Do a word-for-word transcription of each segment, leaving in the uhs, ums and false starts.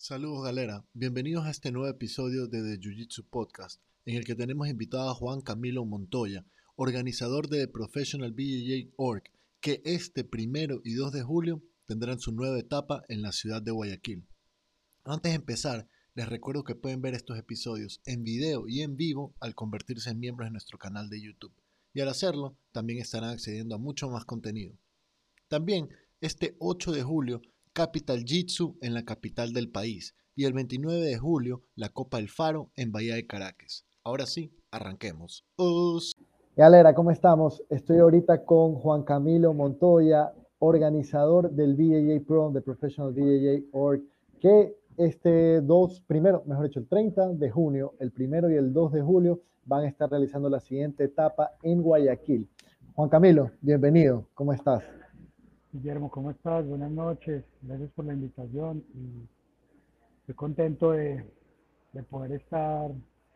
Saludos galera, bienvenidos a este nuevo episodio de The Jiu-Jitsu Podcast, en el que tenemos invitado a Juan Camilo Montoya, organizador de The Professional B J J Org, que este primero y dos de julio tendrán su nueva etapa en la ciudad de Guayaquil. Antes de empezar, les recuerdo que pueden ver estos episodios en video y en vivo al convertirse en miembros de nuestro canal de YouTube, y al hacerlo también estarán accediendo a mucho más contenido. También este ocho de julio Capital Jitsu en la capital del país y el veintinueve de julio la Copa El Faro en Bahía de Caracas. Ahora sí, arranquemos. ¡Us! Galera, ¿cómo estamos? Estoy ahorita con Juan Camilo Montoya, organizador del B J J Pro, de Professional B J J Org, que este dos, primero, mejor dicho, el treinta de junio, el primero y el dos de julio van a estar realizando la siguiente etapa en Guayaquil. Juan Camilo, bienvenido, ¿cómo estás? Guillermo, ¿cómo estás? Buenas noches. Gracias por la invitación y estoy contento de, de poder estar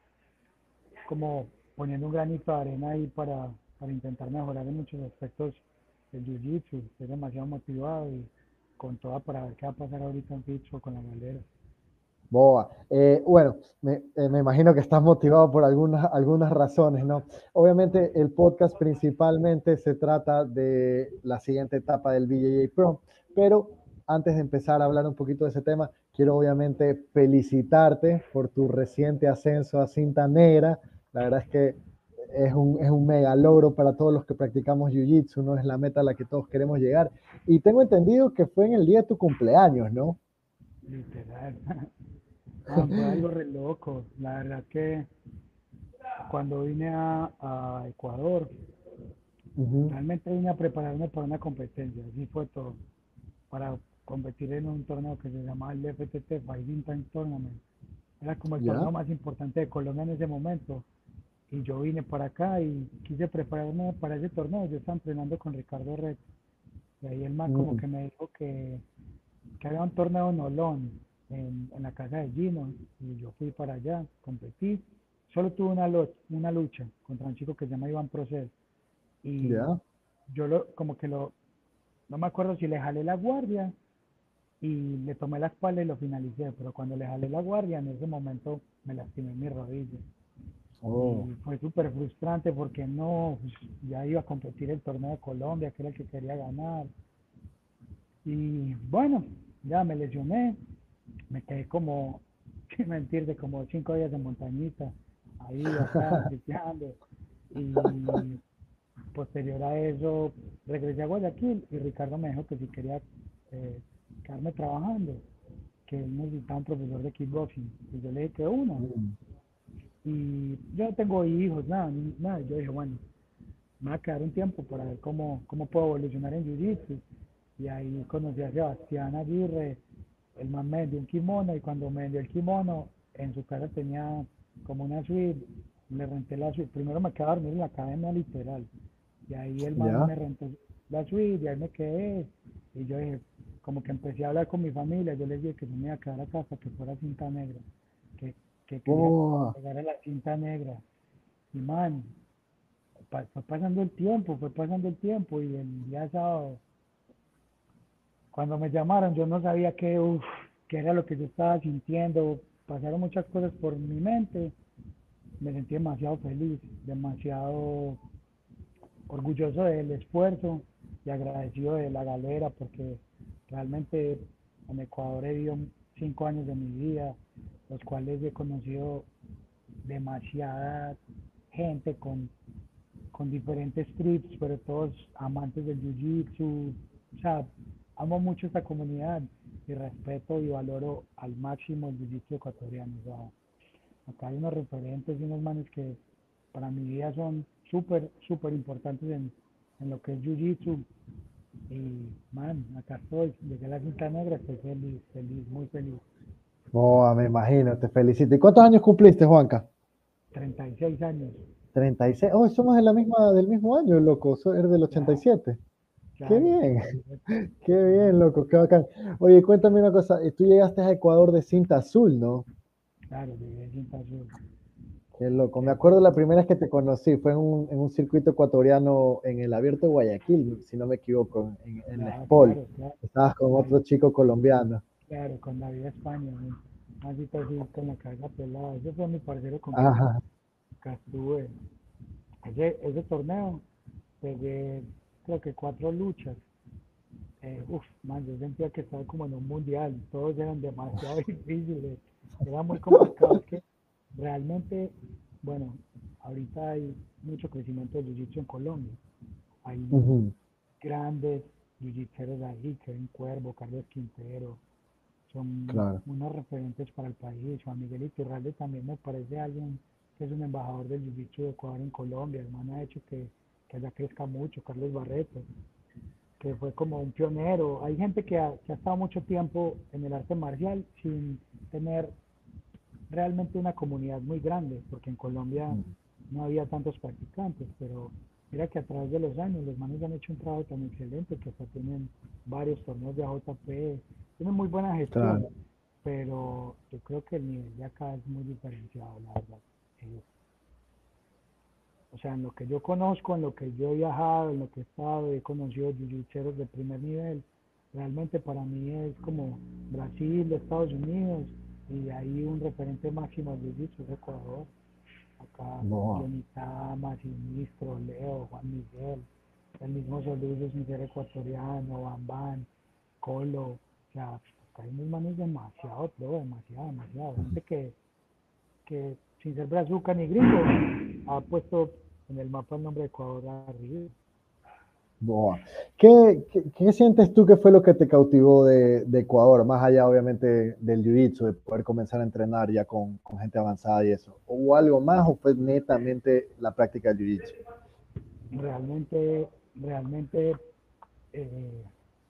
como poniendo un granito de arena ahí para, para intentar mejorar en muchos aspectos del Jiu-Jitsu. Estoy demasiado motivado y con toda para ver qué va a pasar ahorita en Picho con la galera. Boa. Eh, bueno, me, eh, me, imagino que estás motivado por algunas, algunas razones, ¿no? Obviamente el podcast principalmente se trata de la siguiente etapa del B J J Pro, pero antes de empezar a hablar un poquito de ese tema, quiero obviamente felicitarte por tu reciente ascenso a cinta negra. La verdad es que es un, es un mega logro para todos los que practicamos Jiu-Jitsu, ¿no? Es la meta a la que todos queremos llegar. Y tengo entendido que fue en el día de tu cumpleaños, ¿no? Literal. Ah, fue algo re loco. La verdad que cuando vine a, a Ecuador, Uh-huh. realmente vine a prepararme para una competencia. Así fue todo. Para competir en un torneo que se llamaba el F T T Fighting Time Tournament. Era como el ¿Ya? torneo más importante de Colombia en ese momento. Y yo vine para acá y quise prepararme para ese torneo. Yo estaba entrenando con Ricardo Red. Y ahí el man como Mm. que me dijo que, que había un torneo en Olón, en, en la casa de Gino. Y yo fui para allá, competí. Solo tuve una, lo- una lucha contra un chico que se llama Iván Procel. Y ¿Ya? yo lo, como que lo, no me acuerdo si le jalé la guardia y le tomé la espalda y lo finalicé, pero cuando le jalé la guardia en ese momento me lastimé mi rodilla Oh. y fue súper frustrante porque no, pues, ya iba a competir el torneo de Colombia, que era el que quería ganar y bueno, ya me lesioné, me quedé como, sin mentirte, como cinco días de montañita, ahí acá, pisteando y posterior a eso regresé a Guayaquil y Ricardo me dijo que si quería eh, quedarme trabajando, que él necesitaba un profesor de kickboxing. Y yo le dije que uno. Mm. Y yo no tengo hijos, nada, ni- nada. Yo dije, bueno, me va a quedar un tiempo para ver cómo, cómo puedo evolucionar en Jiu-Jitsu. Y ahí conocí a Sebastián Aguirre, el man me vendió un kimono y cuando me vendió el kimono, en su casa tenía como una suite, le renté la suite. Primero me quedé a dormir en la academia literal. Y ahí el man ¿Ya? me rentó la suite y ahí me quedé. Y yo dije, como que empecé a hablar con mi familia, yo les dije que no me iba a quedar acá hasta que fuera cinta negra, que, que quería Oh. llegar a la cinta negra. Y man, pa- fue pasando el tiempo, fue pasando el tiempo y el día sábado, cuando me llamaron, yo no sabía qué, uf, qué era lo que yo estaba sintiendo, pasaron muchas cosas por mi mente, me sentí demasiado feliz, demasiado orgulloso del esfuerzo y agradecido de la galera porque realmente en Ecuador he vivido cinco años de mi vida, los cuales he conocido demasiada gente con, con diferentes trips, pero todos amantes del jiu-jitsu. O sea, amo mucho esta comunidad y respeto y valoro al máximo el jiu-jitsu ecuatoriano. O sea, acá hay unos referentes y unos manes que para mi vida son súper, súper importantes en, en lo que es Jiu-Jitsu. Y, man, acá estoy, llegué a la cinta negra, estoy feliz, feliz, muy feliz. Oh, me imagino, te felicito. ¿Y cuántos años cumpliste, Juanca? Treinta y seis años, Treinta y seis. Oh, somos de la misma, del mismo año, loco. Soy eres del ochenta y claro, siete. Qué claro, bien, perfecto. qué bien, loco, qué bacán. Oye, cuéntame una cosa. eh, Tú llegaste a Ecuador de cinta azul, ¿no? Claro, llegué a cinta azul. Qué loco. Me Llegué acuerdo la con- primera vez que te conocí. Fue en un, en un circuito ecuatoriano en el Abierto de Guayaquil, si no me equivoco, en, en la Ya, Spol. claro, claro. Estabas con Ahí, otro chico colombiano. claro, con David España, un masito así con la cabeza pelada. Ese fue mi parcero con quien Ajá. acá estuve. Ese, ese torneo, pegué creo que cuatro luchas. Eh, uf, man, yo sentía que estaba como en un mundial, todos eran demasiado difíciles, era muy complicado, es que realmente, bueno, ahorita hay mucho crecimiento de jiu-jitsu en Colombia, hay Ujú, grandes jiu-jitseros ahí, Kevin Cuervo, Carlos Quintero, son claro. unos referentes para el país. Juan Miguel Iturralde también me parece alguien que es un embajador del jiu-jitsu de Ecuador en Colombia, el man ha hecho que, que allá crezca mucho, Carlos Barreto, que fue como un pionero. Hay gente que ha, que ha estado mucho tiempo en el arte marcial sin tener realmente una comunidad muy grande, porque en Colombia Mm, no había tantos practicantes, pero mira que a través de los años los manes han hecho un trabajo tan excelente que hasta tienen varios torneos de A J P, tienen muy buena gestión, claro. pero yo creo que el nivel de acá es muy diferenciado, la verdad. Eh, o sea, en lo que yo conozco, en lo que yo he viajado, en lo que he estado, he conocido jiu-jitseros de primer nivel. Realmente para mí es como Brasil, Estados Unidos, y ahí un referente máximo de jiu-jitsu es Ecuador. Acá Boa. Johnny Tama, Sinistro, Leo, Juan Miguel, el mismo Soludo sin ser ecuatoriano, Bambán, Colo. O sea, acá hay unos manes demasiado, pero demasiado, demasiado. Gente que que sin ser brazuca ni gringo, ha puesto en el mapa el nombre de Ecuador arriba. Boa. ¿Qué, qué, qué sientes tú que fue lo que te cautivó de, de Ecuador, más allá obviamente del jiu-jitsu, de poder comenzar a entrenar ya con, con gente avanzada y eso? ¿Hubo algo más o fue netamente la práctica del jiu-jitsu? Realmente, realmente, eh,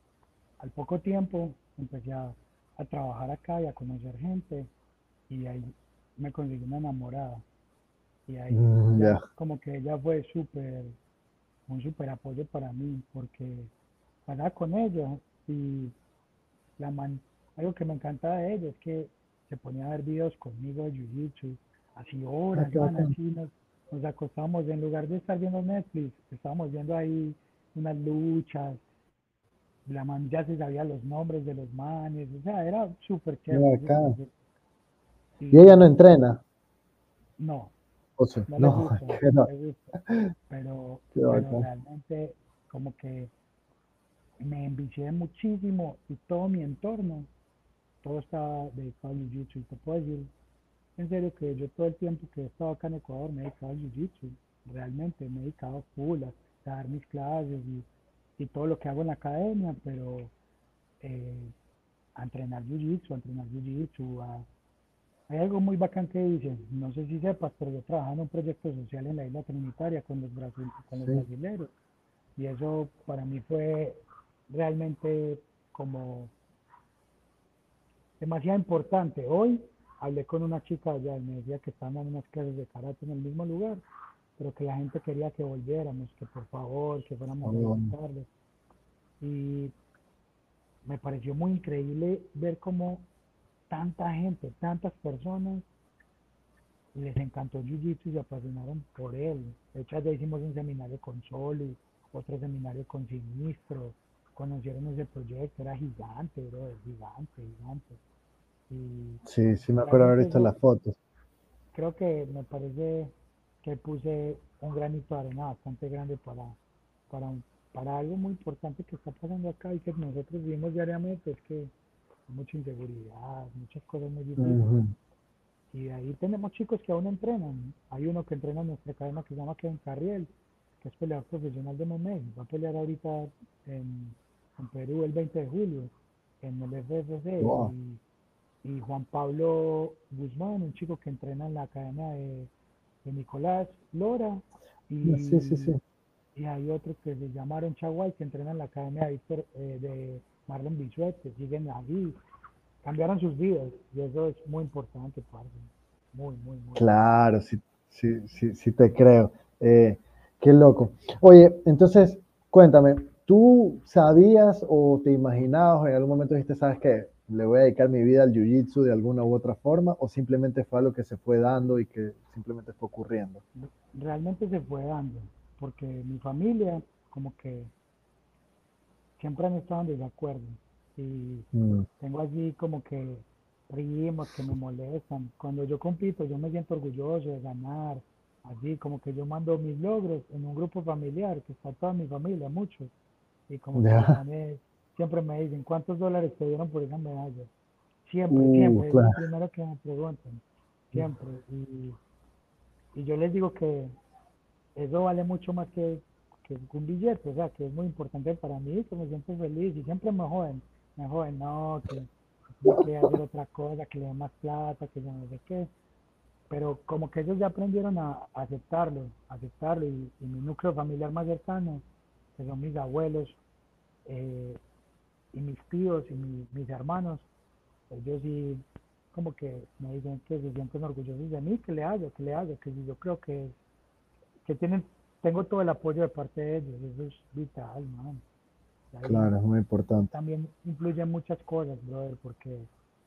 al poco tiempo empecé a, a trabajar acá y a conocer gente y ahí me conseguí una enamorada y ahí Mm, ya ya, como que ella fue súper, un súper apoyo para mí porque pasaba con ella y la man, algo que me encanta de ella es que se ponía a ver videos conmigo de Jiu-Jitsu, así ah, horas, qué man, bacán. así nos, nos acostábamos, en lugar de estar viendo Netflix, estábamos viendo ahí unas luchas, la man ya se sabía los nombres de los manes, o sea, era súper Qué chévere ese bacán. proceso. Y ella no Y entrena, no, o sí, no le no, gusta, qué, no no, le gusta, pero, qué pero bacán. realmente como que me envicié muchísimo y todo mi entorno, todo estaba dedicado al Jiu-Jitsu y te puedo decir en serio que yo todo el tiempo que he estado acá en Ecuador me he dedicado al jiu-jitsu, realmente me he dedicado full a, a dar mis clases y, y todo lo que hago en la academia, pero eh, a entrenar jiu-jitsu, a entrenar jiu-jitsu, a... Hay algo muy bacán que dicen, no sé si sepas, pero yo trabajaba en un proyecto social en la isla Trinitaria con los, brasil, con los Sí, brasileros y eso para mí fue realmente como demasiado importante. Hoy hablé con una chica allá y me decía que estaban dando unas clases de karate en el mismo lugar, pero que la gente quería que volviéramos, que por favor, que fuéramos a oh, visitarles. Y me pareció muy increíble ver cómo tanta gente, tantas personas les encantó Jiu-Jitsu y se apasionaron por él. De hecho, ya hicimos un seminario con Soli, otro seminario con Sinistro, conocieron ese proyecto, era gigante, bro, gigante, gigante. Y sí, sí me acuerdo haber realmente visto eso las fotos. creo que me parece que puse un granito de arena bastante grande para, para, un- para algo muy importante que está pasando acá y que nosotros vivimos diariamente, es que hay mucha inseguridad, muchas cosas muy difíciles. Ujú. Y ahí tenemos chicos que aún entrenan. Hay uno que entrena en nuestra cadena que se llama Kevin Carriel, que es peleador profesional de M M A. Va a pelear ahorita en, en Perú el veinte de julio, en el F F C. Wow. Y y Juan Pablo Guzmán, un chico que entrena en la academia de, de Nicolás Lora, Sí, sí, y, sí. y hay otro que se llama Aaron Chaguay, que entrena en la academia de, Víctor, eh, de Marlon Bisuet, que siguen ahí, cambiaron sus vidas, y eso es muy importante, parce. Muy, muy, muy. Claro, sí, sí, sí, sí te creo. Eh, qué loco. Oye, entonces, cuéntame, ¿tú sabías o te imaginabas o en algún momento dijiste, sabes qué, le voy a dedicar mi vida al jiu-jitsu de alguna u otra forma o simplemente fue algo que se fue dando y que simplemente fue ocurriendo? Realmente se fue dando, porque mi familia como que siempre han estado en desacuerdo. y Mm, tengo así como que primos que me molestan. Cuando yo compito, yo me siento orgulloso de ganar, así como que yo mando mis logros en un grupo familiar, que está toda mi familia, muchos, y como que los ya. manes siempre me dicen, ¿cuántos dólares te dieron por esa medalla? Siempre, Uh, siempre, es lo claro. primero que me preguntan, siempre. Y, y yo les digo que eso vale mucho más que, que un billete, o sea, que es muy importante para mí, que me siento feliz y siempre me joden, me joden, no, que tiene que hacer otra cosa, que le dé más plata, que yo no sé qué, pero como que ellos ya aprendieron a, a aceptarlo, a aceptarlo y, y mi núcleo familiar más cercano, que son mis abuelos eh, y mis tíos y mi- mis hermanos, ellos sí como que me dicen que se sienten orgullosos de mí, que le hago, que le hago, que si yo creo que que tienen, tengo todo el apoyo de parte de ellos, eso es vital, man. Y ahí Claro, es muy importante. también influyen muchas cosas, brother, porque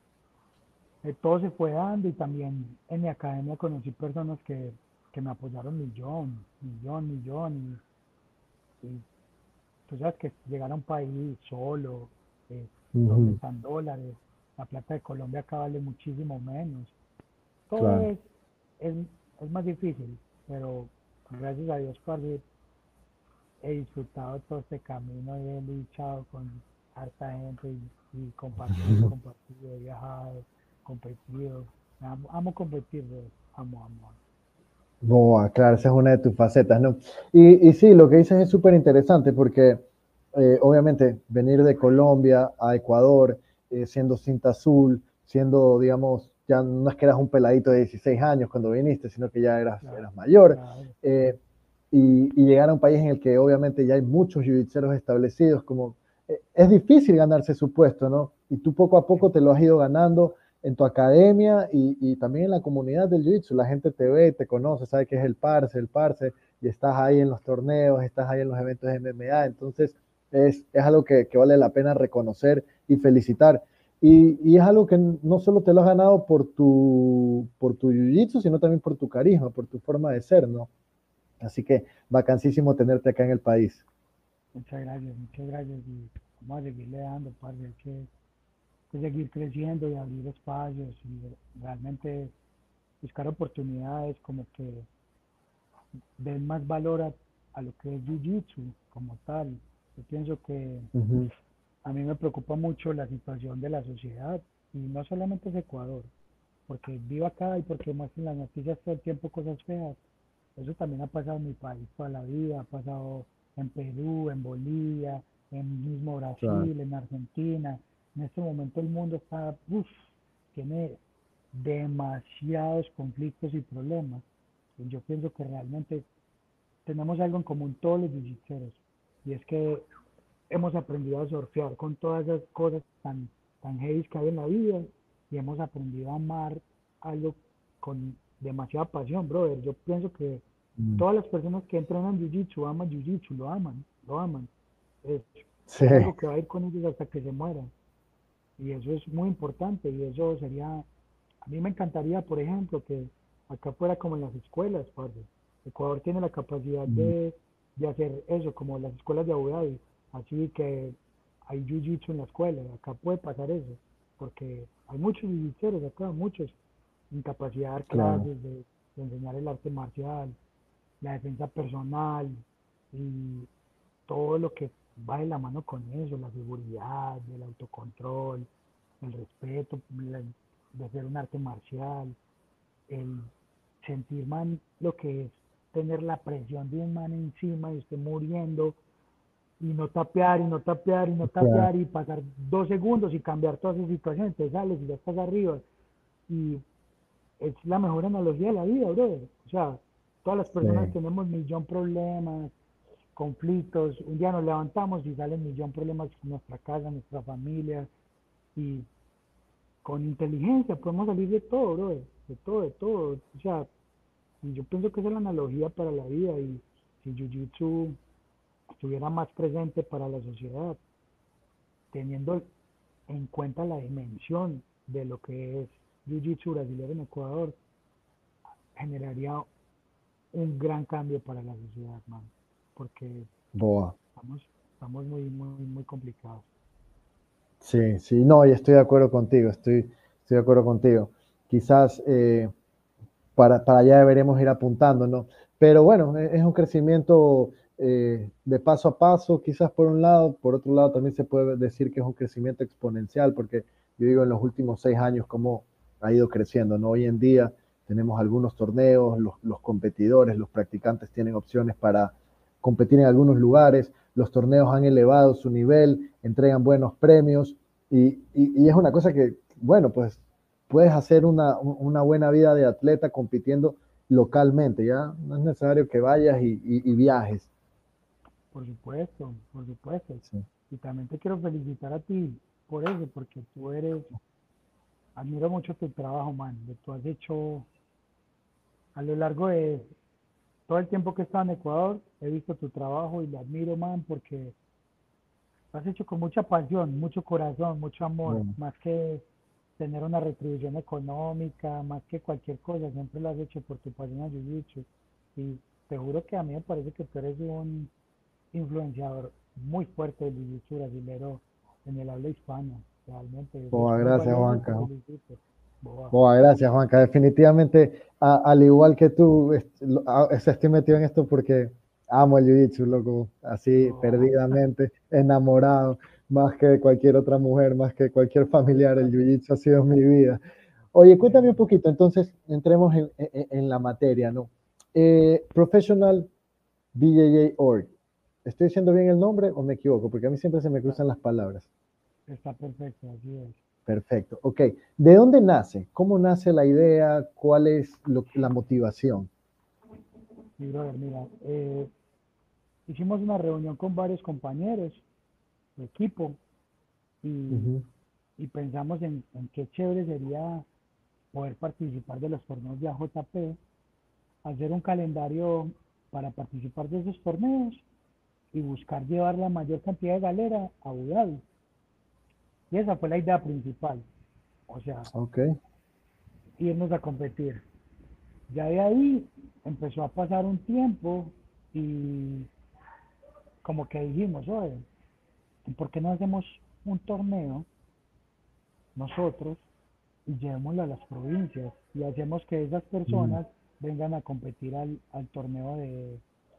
eh, todo se fue dando y también en mi academia conocí personas que, que me apoyaron millón, millón, millón, y, y tú sabes que llegar a un país solo, eh, donde Ujú, están dólares, la plata de Colombia acá vale muchísimo menos, todo claro. es, es, es más difícil, pero gracias a Dios, parce, he disfrutado todo este camino y he luchado con harta gente y, y compartido, compartido, he viajado, competido. Amo, amo competir, bro. Amo, amo, amo. Boa, claro, esa es una de tus facetas, ¿no? Y, y sí, lo que dices es súper interesante porque eh, obviamente venir de Colombia a Ecuador eh, siendo cinta azul, siendo, digamos, ya no es que eras un peladito de dieciséis años cuando viniste, sino que ya eras, Claro, eras mayor, claro. eh, y, y llegar a un país en el que obviamente ya hay muchos jiu-jitseros establecidos, como eh, es difícil ganarse su puesto, ¿no? Y tú poco a poco Sí, te lo has ido ganando en tu academia y, y también en la comunidad del Jiu-Jitsu. La gente te ve, te conoce, sabe que es el parce, el parce, y estás ahí en los torneos, estás ahí en los eventos de M M A. Entonces, es, es algo que, que, vale la pena reconocer y felicitar. Y, y, es algo que no solo te lo has ganado por tu, por tu Jiu-Jitsu, sino también por tu carisma, por tu forma de ser, ¿no? Así que vacancísimo tenerte acá en el país. muchas gracias, muchas gracias. Y vamos a seguirle dando, parce, hay que, que seguir creciendo y abrir espacios y realmente buscar oportunidades como que den más valor a, a lo que es Jiu-Jitsu como tal. Yo pienso que Uh -huh. a mí me preocupa mucho la situación de la sociedad y no solamente es Ecuador, porque vivo acá y porque muestran las noticias todo el tiempo cosas feas. Eso también ha pasado en mi país toda la vida, ha pasado en Perú, en Bolivia, en mismo Claro. Brasil, en Argentina. En este momento el mundo está, uff, tiene demasiados conflictos y problemas. Y yo pienso que realmente tenemos algo en común todos los jiu y es que hemos aprendido a surfear con todas esas cosas tan, tan heavy que hay en la vida y hemos aprendido a amar algo con demasiada pasión, brother. Yo pienso que Mm. todas las personas que entrenan Jiu-Jitsu aman Jiu-Jitsu, lo aman, lo aman. Es, Sí. es algo que va a ir con ellos hasta que se mueran. Y eso es muy importante y eso sería, a mí me encantaría, por ejemplo, que acá fuera como en las escuelas, parce. Ecuador tiene la capacidad Mm. de, de hacer eso, como las escuelas de Abu Dhabi, así que hay jiu-jitsu en la escuela, acá puede pasar eso, porque hay muchos jiu acá, muchos, incapacidad de dar Claro. clases, de, de enseñar el arte marcial, la defensa personal y todo lo que va de la mano con eso, la seguridad, el autocontrol, el respeto, la- de hacer un arte marcial, el sentir, man, lo que es tener la presión de un man encima y usted muriendo y no tapear y no tapear y no Claro. tapear y pasar dos segundos y cambiar toda esa situación, te sales y ya estás arriba. Y es la mejor analogía de la vida, brother. O sea, todas las personas Sí. tenemos millón problemas, conflictos, un día nos levantamos y salen millón problemas en nuestra casa, en nuestra familia, y con inteligencia podemos salir de todo, brother, de todo, de todo. O sea, y yo pienso que esa es la analogía para la vida y si Jiu-Jitsu estuviera más presente para la sociedad, teniendo en cuenta la dimensión de lo que es Jiu-Jitsu brasileño en Ecuador, generaría un gran cambio para la sociedad, man, porque Boa. estamos, estamos muy, muy, muy complicados. Sí, sí, no, y estoy de acuerdo contigo, estoy, estoy de acuerdo contigo. Quizás eh, para, para allá deberemos ir apuntando, ¿no? Pero bueno, e- es un crecimiento eh, de paso a paso, quizás por un lado, por otro lado también se puede decir que es un crecimiento exponencial, porque yo digo en los últimos seis años cómo ha ido creciendo, ¿no? Hoy en día tenemos algunos torneos, los, los competidores, los practicantes tienen opciones para competir en algunos lugares, los torneos han elevado su nivel, entregan buenos premios y, y, y es una cosa que, bueno, pues puedes hacer una, una, buena vida de atleta compitiendo localmente, ya no es necesario que vayas y, y, y viajes. Por supuesto, por supuesto. Sí. Y también te quiero felicitar a ti por eso, porque tú eres, admiro mucho tu trabajo, man. Lo tú has hecho a lo largo de todo el tiempo que he estado en Ecuador, he visto tu trabajo y lo admiro, man, porque lo has hecho con mucha pasión, mucho corazón, mucho amor, Bueno, más que tener una retribución económica, más que cualquier cosa, siempre lo has hecho por tu pasión al jiu-jitsu. Y te juro que a mí me parece que tú eres un influenciador muy fuerte del jiu-jitsu brasilero en el habla hispana, realmente. Eso es boa, muy gracias valioso y te Juanca. felicito. Boa. Boa, gracias Juanca. Definitivamente, a, al igual que tú, est lo, a, estoy metido en esto porque amo el jiu-jitsu, loco, así Boa. perdidamente, enamorado, más que cualquier otra mujer, más que cualquier familiar, el jiu-jitsu ha sido mi vida. Oye, cuéntame un poquito, entonces entremos en, en, en la materia, ¿no? Eh, Professional B J J punto org. ¿Estoy diciendo bien el nombre o me equivoco? Porque a mí siempre se me Está, cruzan las palabras. está perfecto, así es. Perfecto. Ok. ¿De dónde nace? ¿Cómo nace la idea? ¿Cuál es lo- la motivación? Sí, brother, mira, eh, hicimos una reunión con varios compañeros de equipo y, Ujú, y pensamos en, en qué chévere sería poder participar de los torneos de A J P, hacer un calendario para participar de esos torneos y buscar llevar la mayor cantidad de galera a Abu Dhabi. Y esa fue la idea principal, o sea, ok. irnos a competir. Ya de ahí empezó a pasar un tiempo y como que dijimos, oye, ¿por qué no hacemos un torneo nosotros y llevémoslo a las provincias y hacemos que esas Mm, personas vengan a competir al, al torneo de,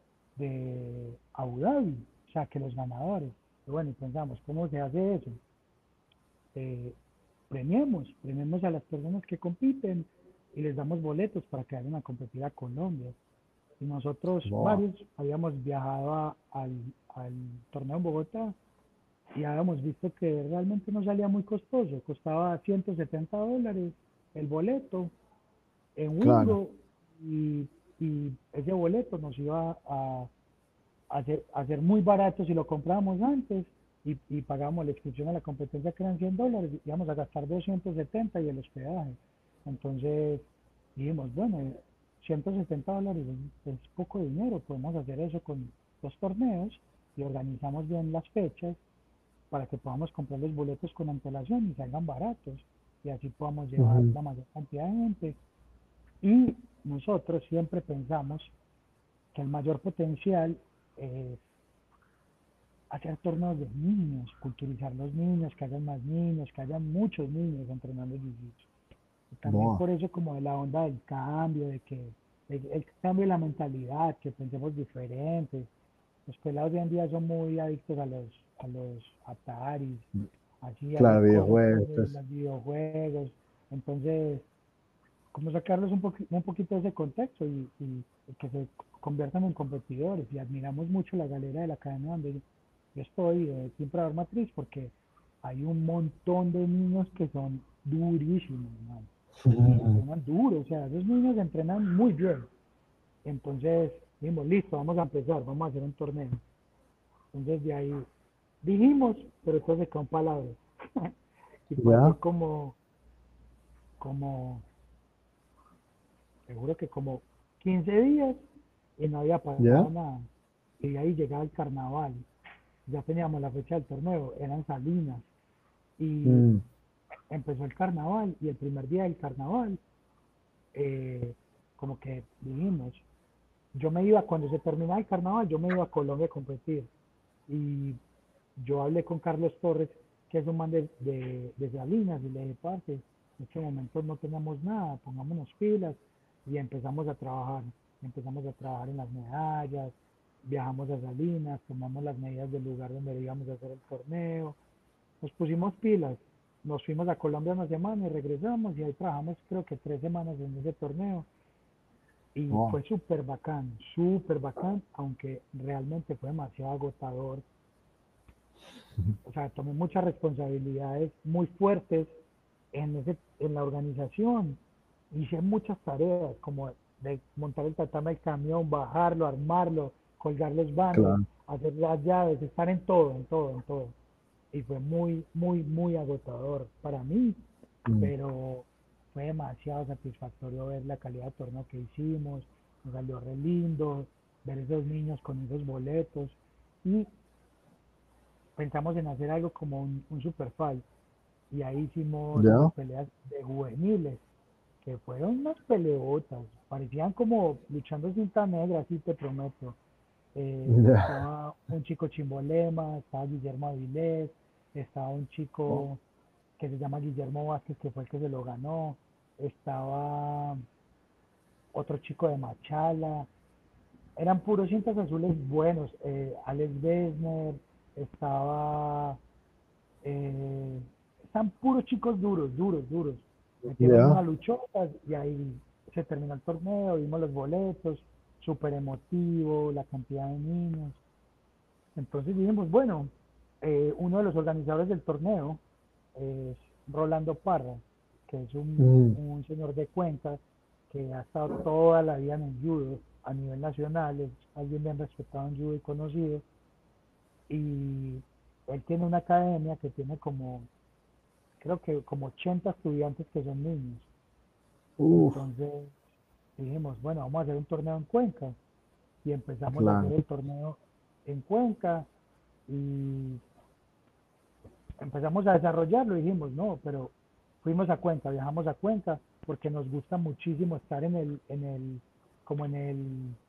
de Abu Dhabi, o sea, que los ganadores? Y bueno, y pensamos, ¿cómo se hace eso? Eh, premiemos, premiemos a las personas que compiten y les damos boletos para que vayan a competir a Colombia. Y nosotros, wow. varios, habíamos viajado a- al, al torneo en Bogotá y habíamos visto que realmente no salía muy costoso, costaba ciento setenta dólares el boleto en Claro. Wingo y, y ese boleto nos iba a, a, ser, a ser muy barato si lo comprábamos antes y, y pagábamos la inscripción a la competencia que eran cien dólares, íbamos a gastar doscientos setenta y el hospedaje. Entonces dijimos, bueno, ciento setenta dólares es, es poco dinero, podemos hacer eso con los torneos y organizamos bien las fechas para que podamos comprar los boletos con antelación y salgan baratos y así podamos llevar Ujú, la mayor cantidad de gente. Y nosotros siempre pensamos que el mayor potencial es hacer torneos de niños, culturizar los niños, que hayan más niños, que hayan muchos niños entrenando jiu-jitsu. Y también boa. por eso como de la onda del cambio, de que el, el cambio de la mentalidad, que pensemos diferentes. Los pelados de hoy en día son muy adictos a los, a los Ataris, así, a hacer Claro, cosas videojuegos. de Pues, los videojuegos. Entonces, como sacarlos un, poqu un poquito de ese contexto y, y, y que se conviertan en competidores. Y admiramos mucho la galera de la academia donde yo, yo estoy, de Team Prador Matriz, porque hay un montón de niños que son durísimos, man, y ujú, entrenan duro, o sea, esos niños entrenan muy bien. Entonces, dijimos, listo, vamos a empezar, vamos a hacer un torneo. Entonces, de ahí dijimos, pero entonces con palabras. Y ya, pasó como, como seguro que como quince días y no había ya. pasado nada. Y ahí llegaba el carnaval, ya teníamos la fecha del torneo, eran Salinas, y Mm, empezó el carnaval, y el primer día del carnaval, eh, como que dijimos, yo me iba, cuando se terminaba el carnaval, yo me iba a Colombia a competir, y yo hablé con Carlos Torres, que es un man de, de, de Salinas, y le dije, parce, en este momento no tenemos nada, pongámonos pilas, y empezamos a trabajar, empezamos a trabajar en las medallas, viajamos a Salinas, tomamos las medidas del lugar donde íbamos a hacer el torneo, nos pusimos pilas, nos fuimos a Colombia una semana y regresamos, y ahí trabajamos creo que tres semanas en ese torneo, y Oh, fue súper bacán, súper bacán, aunque realmente fue demasiado agotador. O sea, tomé muchas responsabilidades muy fuertes en, ese, en la organización. Hice muchas tareas, como de montar el tatame del camión, bajarlo, armarlo, colgar los banners, claro. hacer las llaves, estar en todo, en todo, en todo. Y fue muy, muy, muy agotador para mí, Mm, pero fue demasiado satisfactorio ver la calidad de torneo que hicimos, nos salió re lindo, ver esos niños con esos boletos, y pensamos en hacer algo como un, un super fight, y ahí hicimos unas ¿Ya? peleas de juveniles, que fueron unas peleotas, parecían como luchando cinta negra, así te prometo. Eh, Ya. estaba un chico Chimbolema, estaba Guillermo Avilés, estaba un Oh, chico que se llama Guillermo Vázquez, que fue el que se lo ganó, estaba otro chico de Machala, eran puros cintas azules buenos, eh, Alex Besner, estaba, eh, están puros chicos duros, duros, duros. Metieron una ya. luchota y ahí se terminó el torneo, vimos los boletos, súper emotivo, la cantidad de niños. Entonces dijimos, bueno, eh, uno de los organizadores del torneo es Rolando Parra, que es un, Mm, un señor de Cuenca que ha estado toda la vida en el judo a nivel nacional, es alguien bien respetado en judo y conocido, y él tiene una academia que tiene como, creo que como ochenta estudiantes que son niños. uf, Entonces dijimos, bueno, vamos a hacer un torneo en Cuenca, y empezamos a hacer claro. el torneo en Cuenca, y empezamos a desarrollarlo y dijimos, no, pero fuimos a Cuenca, viajamos a Cuenca porque nos gusta muchísimo estar en el, en el, como en el,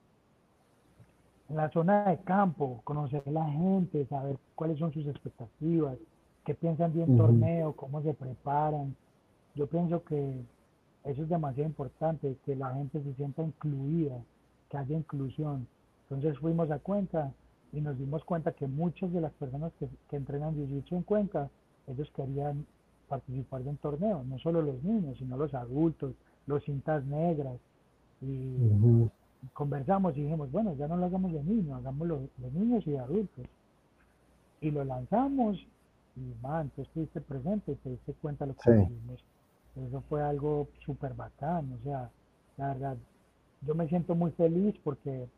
en la zona de campo, conocer a la gente, saber cuáles son sus expectativas, qué piensan de un Ujú, torneo, cómo se preparan. Yo pienso que eso es demasiado importante, que la gente se sienta incluida, que haya inclusión. Entonces fuimos a Cuenca y nos dimos cuenta que muchas de las personas que, que entrenan Jiu-Jitsu en Cuenca, ellos querían participar de un torneo, no solo los niños, sino los adultos, los cintas negras. Y ujú. conversamos y dijimos, bueno, ya no lo hagamos de niños, hagámoslo de niños y de adultos. Y lo lanzamos y, man, tú estuviste presente y te diste cuenta de lo que Sí, hicimos. Eso fue algo súper bacán, o sea, la verdad, yo me siento muy feliz porque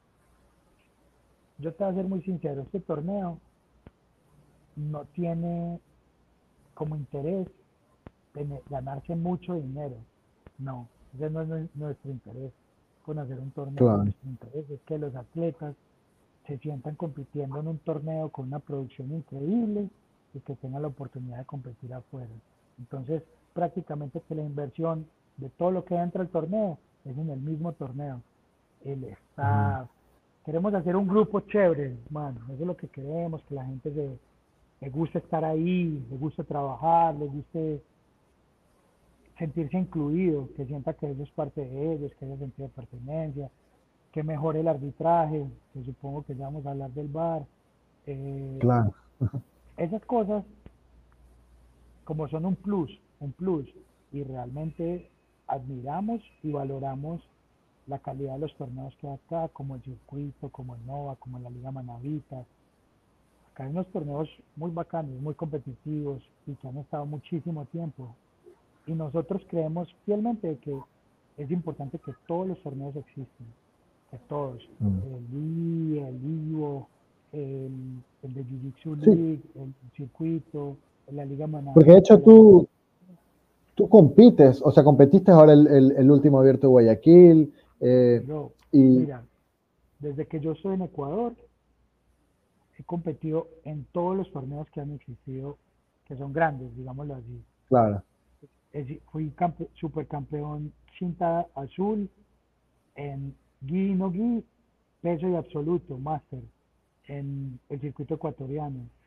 yo te voy a ser muy sincero, este torneo no tiene como interés tener- ganarse mucho dinero, no, ese no es nue- nuestro interés con hacer un torneo, claro. nuestro interés es que los atletas se sientan compitiendo en un torneo con una producción increíble y que tengan la oportunidad de competir afuera. Entonces, prácticamente que la inversión de todo lo que entra al torneo es en el mismo torneo. El Ujú. staff. Queremos hacer un grupo chévere, mano. Eso es lo que queremos, que la gente se, le guste estar ahí, le guste trabajar, le guste sentirse incluido, que sienta que eso es parte de ellos, que haya sentido de pertenencia, que mejore el arbitraje, que supongo que ya vamos a hablar del V A R. Eh, Claro. esas cosas, como son un plus, un plus, y realmente admiramos y valoramos la calidad de los torneos que hay acá, como el circuito, como el Nova, como la Liga Manavita. Acá hay unos torneos muy bacanos, muy competitivos y que han estado muchísimo tiempo. Y nosotros creemos fielmente que es importante que todos los torneos existen, que todos, Mm. el I, el Ivo, el, el de Jiu-Jitsu Sí, League, el circuito, la Liga porque de Manavita, hecho la Liga... tú, tú compites, o sea, competiste ahora el, el- el último abierto de Guayaquil, eh, Bro, y mira, desde que yo estoy en Ecuador, he competido en todos los torneos que han existido, que son grandes, digámoslo así. claro, Es- fui campe- supercampeón cinta azul en gi no gi, peso y absoluto, máster, en el circuito ecuatoriano.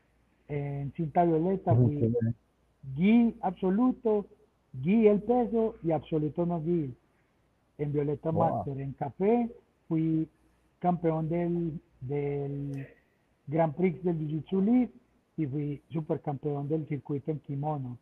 En cinta violeta Ok. fui gi absoluto, gi el peso y absoluto no gi. En violeta Wow. master. En café fui campeón del, del Grand Prix del Jiu-Jitsu League y fui supercampeón del circuito en kimono.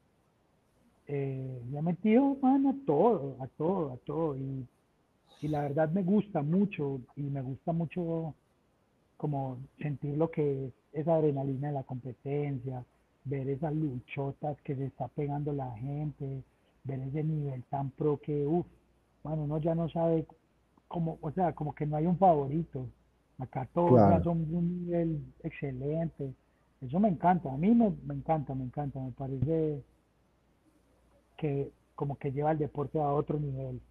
Eh, me he metido, man, a todo, a todo, a todo. Y, y la verdad me gusta mucho y me gusta mucho como sentir lo que es esa adrenalina de la competencia, ver esas luchotas que se está pegando la gente, ver ese nivel tan pro que, uff, bueno, uno ya no sabe cómo, o sea, como que no hay un favorito. Acá todos ya Claro. son de un nivel excelente. Eso me encanta, a mí me, me encanta, me encanta, me parece que como que lleva el deporte a otro nivel.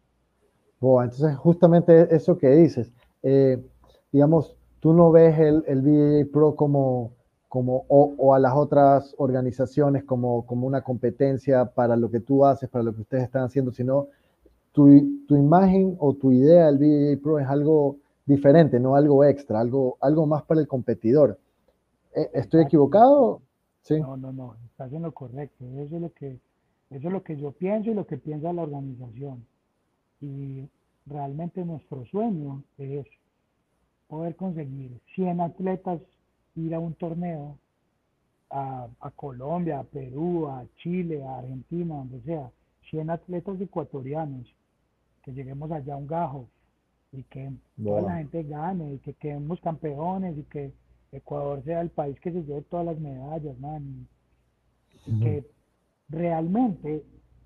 Boa, entonces, justamente eso que dices, eh, digamos, tú no ves el, el B J J Pro como, como o, o a las otras organizaciones como, como una competencia para lo que tú haces, para lo que ustedes están haciendo, sino tu, tu imagen o tu idea del B J J Pro es algo diferente, no algo extra, algo, algo más para el competidor. Eh, ¿Estoy Exacto. equivocado? Sí, No, no, no, estás en lo correcto. Eso es lo que, eso es lo que yo pienso y lo que piensa la organización. Y realmente nuestro sueño es poder conseguir cien atletas ir a un torneo a, a Colombia, a Perú, a Chile, a Argentina, donde sea, cien atletas ecuatorianos, que lleguemos allá a un gajo y que toda la boa. gente gane y que quedemos campeones y que Ecuador sea el país que se lleve todas las medallas, man, y Ujú. que realmente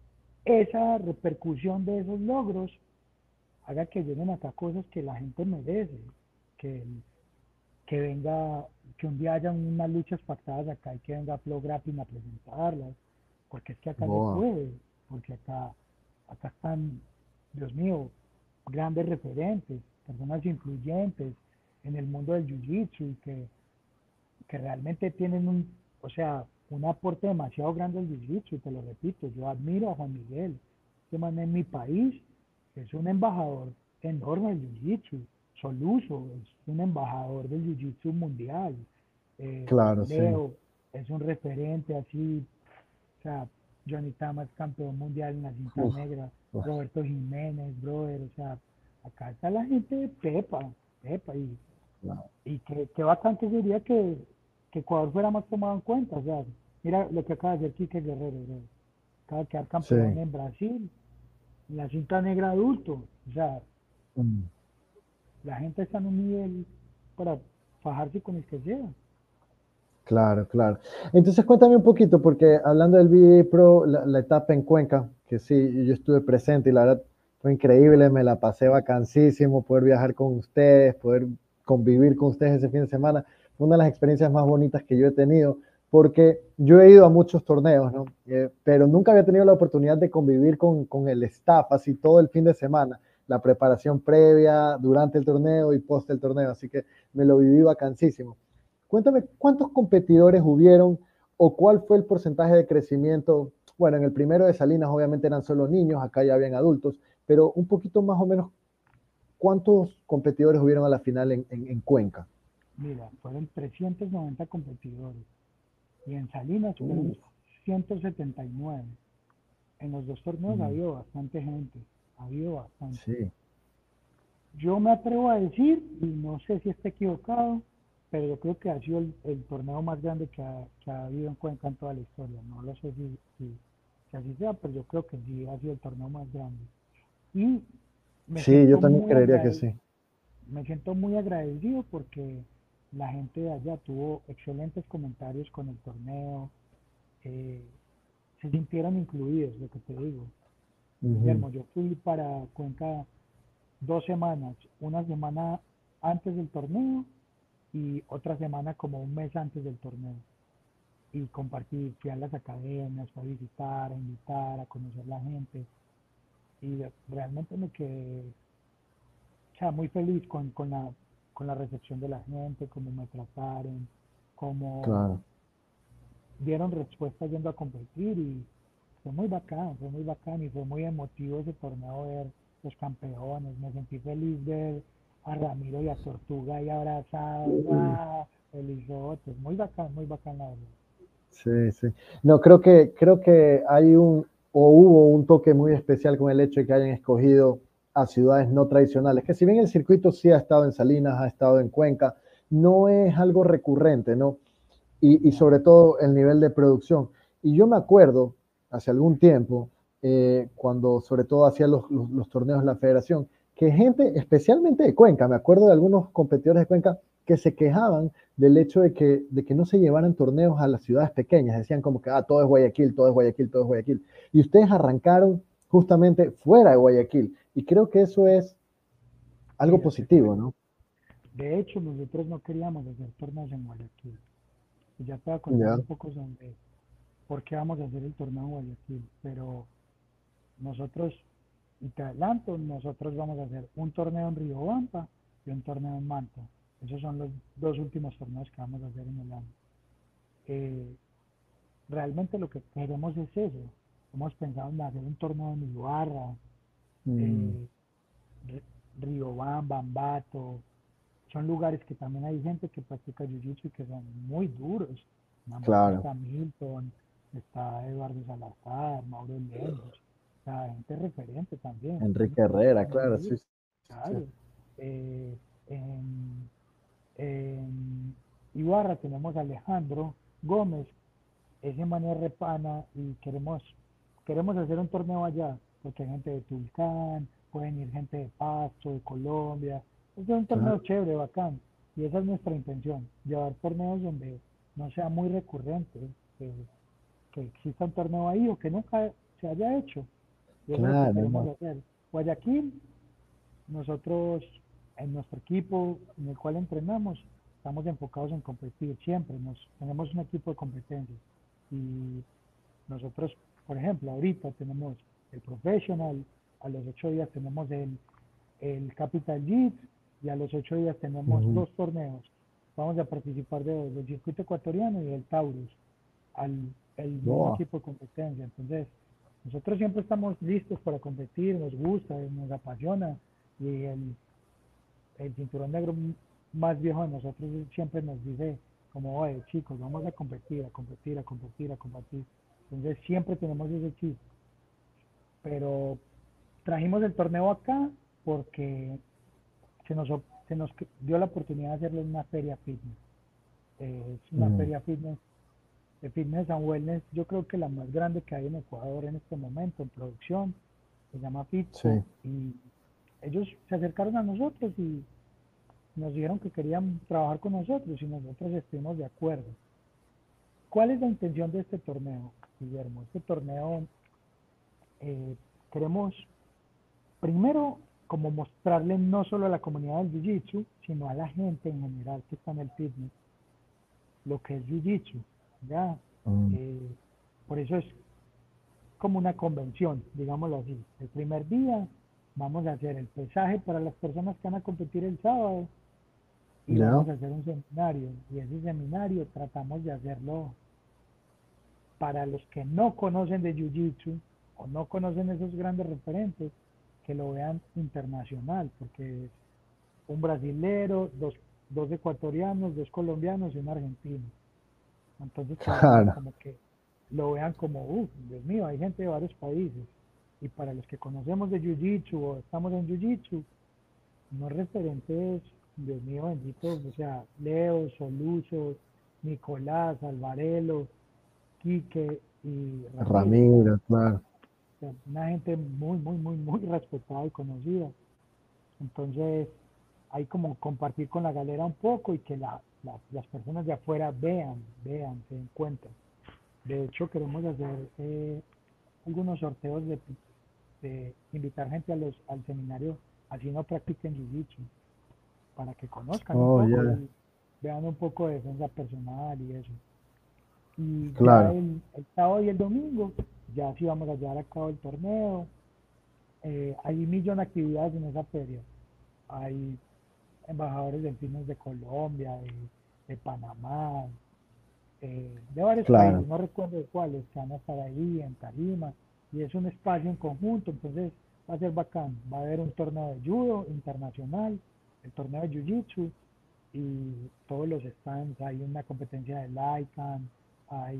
esa repercusión de esos logros haga que lleguen acá cosas que la gente merece, que, que venga, que un día haya unas luchas pactadas acá y que venga Flow Grappling a presentarlas, porque es que acá se Boa. puede, porque acá, acá están, Dios mío, grandes referentes, personas influyentes en el mundo del jiu-jitsu y que, que realmente tienen un, o sea, un aporte demasiado grande al jiu-jitsu, te lo repito, yo admiro a Juan Miguel, este man en mi país es un embajador enorme del jiu-jitsu, Soluso es un embajador del jiu-jitsu mundial, eh, Claro, sí. Leo es un referente así, o sea, Johnny Tamas campeón mundial en la cinta Uf, negra, uf, Roberto Jiménez, brother, o sea, acá está la gente de Pepa, Pepa, y claro. y qué, qué bacán que sería que, que Ecuador fuera más tomado en cuenta. O sea, mira lo que acaba de hacer Quique Guerrero, bro. Acaba de quedar Sí. campeón en Brasil, en la cinta negra adulto. O sea, Mm. la gente está en un nivel para fajarse con el que sea. Claro, claro. Entonces cuéntame un poquito, porque hablando del B J J Pro, la, la etapa en Cuenca, que sí, yo estuve presente y la verdad fue increíble, me la pasé vacancísimo, poder viajar con ustedes, poder convivir con ustedes ese fin de semana, fue una de las experiencias más bonitas que yo he tenido, porque yo he ido a muchos torneos, ¿no? Eh, pero nunca había tenido la oportunidad de convivir con, con el staff así todo el fin de semana, la preparación previa, durante el torneo y post el torneo, así que me lo viví vacancísimo. Cuéntame cuántos competidores hubieron o cuál fue el porcentaje de crecimiento. Bueno, en el primero de Salinas obviamente eran solo niños, acá ya habían adultos, pero un poquito más o menos cuántos competidores hubieron a la final en, en, en Cuenca. Mira, fueron trescientos noventa competidores y en Salinas fueron Uh, ciento setenta y nueve. En los dos torneos ha mm, habido bastante gente, ha habido bastante. sí. Yo me atrevo a decir, y no sé si esté equivocado, pero yo creo que ha sido el, el torneo más grande que ha, que ha habido en Cuenca en toda la historia. No lo sé si, si, si así sea, pero yo creo que sí ha sido el torneo más grande. Y me Sí, yo siento también muy creería que agrade- sí. me siento muy agradecido porque la gente de allá tuvo excelentes comentarios con el torneo, eh, se sintieron incluidos, lo que te digo. Ujú. Guillermo, yo fui para Cuenca dos semanas, una semana antes del torneo y otra semana como un mes antes del torneo. Y compartí, fui a las academias, fui a visitar, a invitar, a conocer la gente. Y realmente me quedé, o sea, muy feliz con, con la, con la recepción de la gente, cómo me trataron, cómo Claro, dieron respuesta yendo a competir y fue muy bacán, fue muy bacán y fue muy emotivo ese torneo ver los campeones, me sentí feliz ver a Ramiro y a Tortuga ahí abrazados, ¡ah! el isóotro, muy bacán, muy bacán la verdad. Sí, sí. No, creo que, creo que hay un, o hubo un toque muy especial con el hecho de que hayan escogido a ciudades no tradicionales, que si bien el circuito sí ha estado en Salinas, ha estado en Cuenca, no es algo recurrente, ¿no? Y, y No, sobre todo el nivel de producción. Y yo me acuerdo, hace algún tiempo, eh, cuando sobre todo hacía los, los, los torneos de la federación, que gente, especialmente de Cuenca, me acuerdo de algunos competidores de Cuenca que se quejaban del hecho de que, de que no se llevaran torneos a las ciudades pequeñas. Decían como que, ah, todo es Guayaquil, todo es Guayaquil, todo es Guayaquil. Y ustedes arrancaron justamente fuera de Guayaquil. Y creo que eso es algo mira, te positivo, cuento. ¿no? De hecho, nosotros no queríamos hacer torneos en Guayaquil. Y ya te voy a contar Ya. un poco sobre por qué vamos a hacer el torneo en Guayaquil. Pero nosotros, y te adelanto, nosotros vamos a hacer un torneo en Riobamba y un torneo en Manta. Esos son los dos últimos torneos que vamos a hacer en el año. Eh, realmente lo que queremos es eso. Hemos pensado en hacer un torneo en Ibarra, Mm, eh, Riobamba, Ambato. Son lugares que también hay gente que practica jiu-jitsu y que son muy duros. En Ambato claro. está Milton, está Eduardo Salazar, Mauro Lemos, o sea, gente referente también, gente Enrique que Herrera, practica muy claro, duro, sí, sí. claro. Eh, en, en Ibarra tenemos a Alejandro Gómez, ese man es repana y queremos, queremos hacer un torneo allá, porque hay gente de Tulcán, pueden ir gente de Pasto, de Colombia. Es un torneo Claro, chévere, bacán. Y esa es nuestra intención, llevar torneos donde no sea muy recurrente, que, que exista un torneo ahí o que nunca se haya hecho. Y eso es lo que claro, queremos no. hacer. Guayaquil, nosotros en nuestro equipo en el cual entrenamos, estamos enfocados en competir siempre. Nos, tenemos un equipo de competencia. Y nosotros, por ejemplo, ahorita tenemos el Professional, a los ocho días tenemos el, el Capital G y a los ocho días tenemos Ujú. dos torneos. Vamos a participar de, del circuito ecuatoriano y del Taurus, al el mismo Boa, equipo de competencia. Entonces, nosotros siempre estamos listos para competir, nos gusta, nos apasiona y el, el cinturón negro más viejo de nosotros siempre nos dice como, oye chicos, vamos a competir, a competir, a competir, a competir. Entonces siempre tenemos ese chip. Pero trajimos el torneo acá porque se nos, se nos dio la oportunidad de hacerlo en una feria fitness. Eh, es una mm, feria fitness, de fitness and wellness, yo creo que la más grande que hay en Ecuador en este momento, en producción, se llama sí, FITCO, y ellos se acercaron a nosotros y nos dijeron que querían trabajar con nosotros y nosotros estuvimos de acuerdo. ¿Cuál es la intención de este torneo, Guillermo? Este torneo eh, queremos primero como mostrarle no solo a la comunidad del Jiu-Jitsu, sino a la gente en general que está en el fitness, lo que es Jiu-Jitsu, ¿ya? mm, Eh, por eso es como una convención, digámoslo así. El primer día vamos a hacer el pesaje para las personas que van a competir el sábado y ya, vamos a hacer un seminario. Y ese seminario tratamos de hacerlo para los que no conocen de Jiu-Jitsu o no conocen esos grandes referentes, que lo vean internacional, porque es un brasilero, dos, dos ecuatorianos, dos colombianos y un argentino. Entonces queremos claro, como que lo vean como, uff, Dios mío, hay gente de varios países. Y para los que conocemos de Jiu-Jitsu o estamos en Jiu-Jitsu, unos referentes, Dios mío bendito, o sea, Leo, Soluso, Nicolás, Alvarelo, Quique y Ramiro, o sea, Ramiro, claro, una gente muy, muy, muy, muy respetada y conocida. Entonces, hay como compartir con la galera un poco y que la, la, las personas de afuera vean, vean, se den cuenta. De hecho, queremos hacer eh, algunos sorteos de, de, invitar gente a los, al seminario, así no practiquen jiu-jitsu, para que conozcan un oh, poco ya, y vean un poco de defensa personal y eso. Y ya claro, el, el sábado y el domingo, ya sí vamos a llevar a cabo el torneo. Eh, hay millón de actividades en esa feria. Hay embajadores del fitness de Colombia, de, de Panamá, eh, de varios claro, países, no recuerdo de cuáles, que van a estar ahí en Tarima, y es un espacio en conjunto, entonces va a ser bacán. Va a haber un torneo de judo internacional, el torneo de jiu-jitsu, y todos los stands, hay una competencia de Lycan, hay,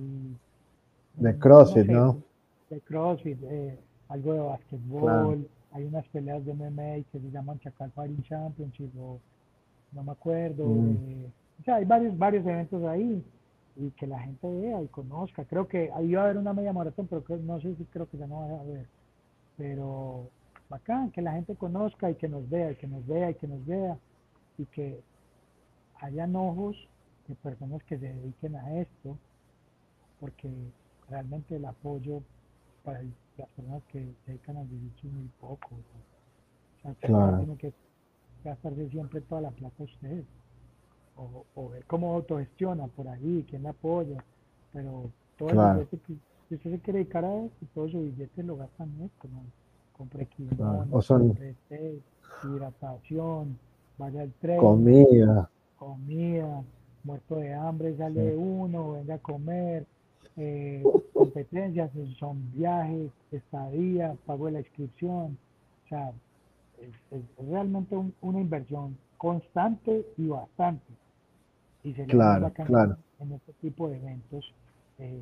De mm, no CrossFit, sé, ¿no? de CrossFit, eh, algo de Claro, basquetbol, hay unas peleas de M M A que se llaman Chacal Fighting Championship, o no me acuerdo, mm, de, o sea, hay varios, varios eventos ahí, y que la gente vea y conozca. Creo que ahí iba a haber una media maratón, pero creo- no sé si creo que ya no va a haber, pero bacán, que la gente conozca y que nos vea, y que nos vea, y que nos vea, y que hayan ojos de personas que se dediquen a esto, porque realmente el apoyo para el- las personas que se dedican al jiu-jitsu es muy poco. O sea, usted no claro, tiene que gastarse siempre toda la plata usted, o, o ver cómo autogestiona por ahí, quién la apoya, pero todo el claro, billete que, si usted se quiere dedicar a esto, todo su billete lo gasta en esto, ¿no? Compre claro. O kimonos, son compre té, hidratación, vaya al training, comida, comida, muerto de hambre, sí, sale uno, venga a comer, eh, competencias, son viajes, estadía, pago de la inscripción, o sea, es, es realmente un- una inversión constante y bastante, y sería muy claro, bacán que claro, en este tipo de eventos eh,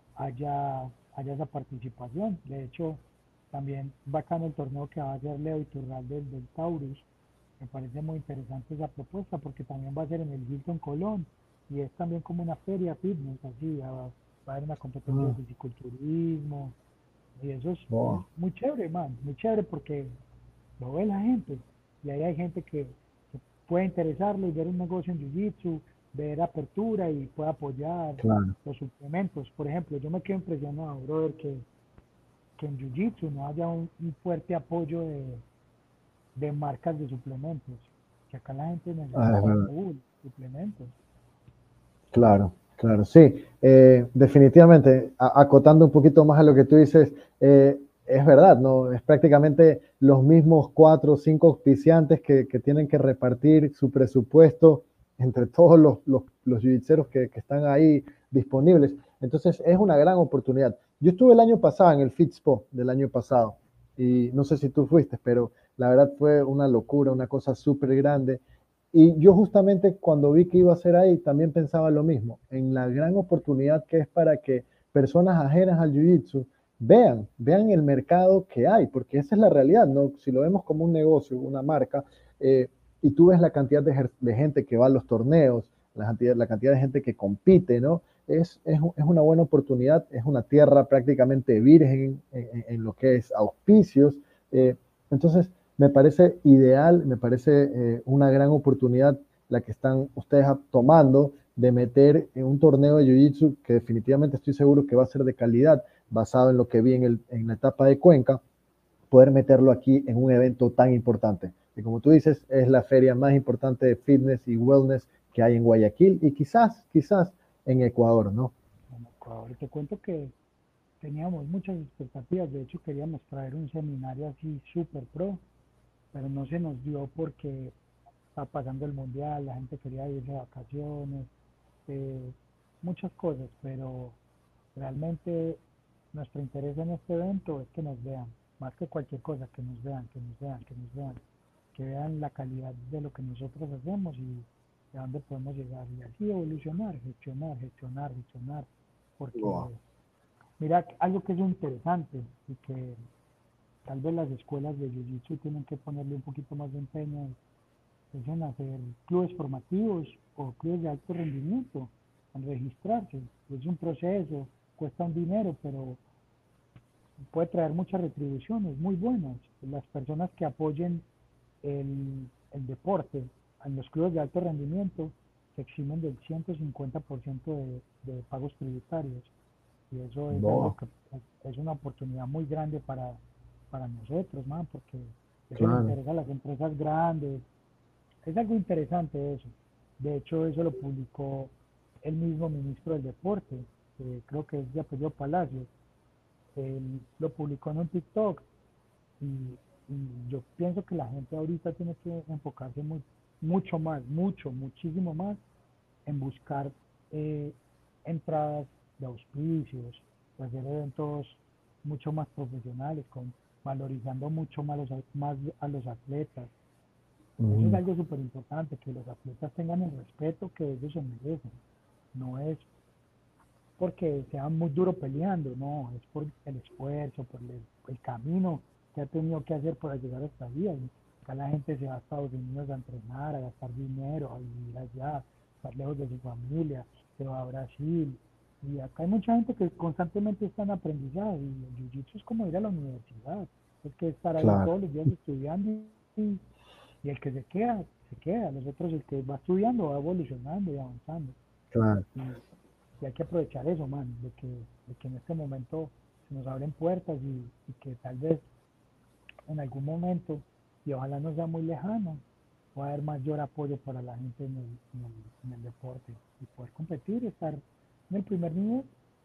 haya, haya esa participación. De hecho, también bacán el torneo que va a hacer Leo Iturralde del, del Taurus. Me parece muy interesante esa propuesta porque también va a ser en el Hilton Colón y es también como una feria fitness, así, va, va a haber una competencia de ah, fisiculturismo y eso es, eso es wow, muy chévere, man, muy chévere porque lo ve la gente y ahí hay gente que, que puede interesarle y ver un negocio en Jiu-Jitsu, ver apertura y puede apoyar claro. los suplementos. Por ejemplo, yo me quedo impresionado, brother, que, que en Jiu-Jitsu no haya un, un fuerte apoyo de, de marcas de suplementos, que acá la gente Ah, es necesita verdad. full suplementos. Claro, claro, sí. Eh, definitivamente, a- acotando un poquito más a lo que tú dices, eh, es verdad, ¿no? Es prácticamente los mismos cuatro o cinco auspiciantes que, que tienen que repartir su presupuesto entre todos los, los, los jiu-jitseros que, que están ahí disponibles. Entonces, es una gran oportunidad. Yo estuve el año pasado en el FITSPO del año pasado y no sé si tú fuiste, pero la verdad fue una locura, una cosa súper grande. Y yo justamente cuando vi que iba a ser ahí, también pensaba lo mismo, en la gran oportunidad que es para que personas ajenas al Jiu-Jitsu vean, vean el mercado que hay, porque esa es la realidad, ¿no? Si lo vemos como un negocio, una marca, eh, y tú ves la cantidad de, de, gente que va a los torneos, la cantidad, la cantidad de gente que compite, ¿no? Es, es, es, una buena oportunidad, es una tierra prácticamente virgen en, en, en lo que es auspicios. Eh, entonces, me parece ideal, me parece eh, una gran oportunidad la que están ustedes tomando de meter en un torneo de Jiu-Jitsu que definitivamente estoy seguro que va a ser de calidad, basado en lo que vi en, el, en la etapa de Cuenca, poder meterlo aquí en un evento tan importante. Y como tú dices, es la feria más importante de fitness y wellness que hay en Guayaquil y quizás, quizás en Ecuador, ¿no? En Ecuador, te cuento que teníamos muchas expectativas, de hecho queríamos traer un seminario así súper pro, pero no se nos dio porque está pasando el mundial, la gente quería ir de vacaciones, eh, muchas cosas, pero realmente nuestro interés en este evento es que nos vean, más que cualquier cosa, que nos vean, que nos vean, que nos vean, que vean la calidad de lo que nosotros hacemos y de dónde podemos llegar y así evolucionar, gestionar, gestionar, gestionar, Wow. porque mira, algo que es interesante y que tal vez las escuelas de Jiu-Jitsu tienen que ponerle un poquito más de empeño es en hacer clubes formativos o clubes de alto rendimiento, en registrarse. Es un proceso, cuesta un dinero, pero puede traer muchas retribuciones muy buenas. Las personas que apoyen el, el deporte en los clubes de alto rendimiento se eximen del ciento cincuenta por ciento de, de pagos tributarios. Y eso es algo Wow. que es una oportunidad muy grande para, para nosotros, man, porque eso le Claro. interesa a las empresas grandes. Es algo interesante eso. De hecho, eso lo publicó el mismo ministro del Deporte, que creo que es de apellido Palacios. Él lo publicó en un TikTok y, y yo pienso que la gente ahorita tiene que enfocarse muy, mucho más, mucho, muchísimo más en buscar eh, entradas de auspicios, de hacer eventos mucho más profesionales, con, valorizando mucho más, los, más a los atletas, Eso es Ujú. algo súper importante, que los atletas tengan el respeto que ellos se merecen. No es porque sea muy duro peleando, no, es por el esfuerzo, por el, el camino que ha tenido que hacer para llegar hasta allí. Y acá la gente se va a Estados Unidos a entrenar, a gastar dinero, a vivir allá, a estar lejos de su familia, se va a Brasil. Y acá hay mucha gente que constantemente está en aprendizaje y el jiu-jitsu es como ir a la universidad, es que estar ahí Claro, todos los días estudiando y, y el que se queda, se queda, los otros el que va estudiando va evolucionando y avanzando. claro. Y, y hay que aprovechar eso, man, de que, de que en este momento se nos abren puertas y, y que tal vez en algún momento, y ojalá no sea muy lejano, va a haber mayor apoyo para la gente en el, en el, en el deporte y poder competir y estar en el primer nivel.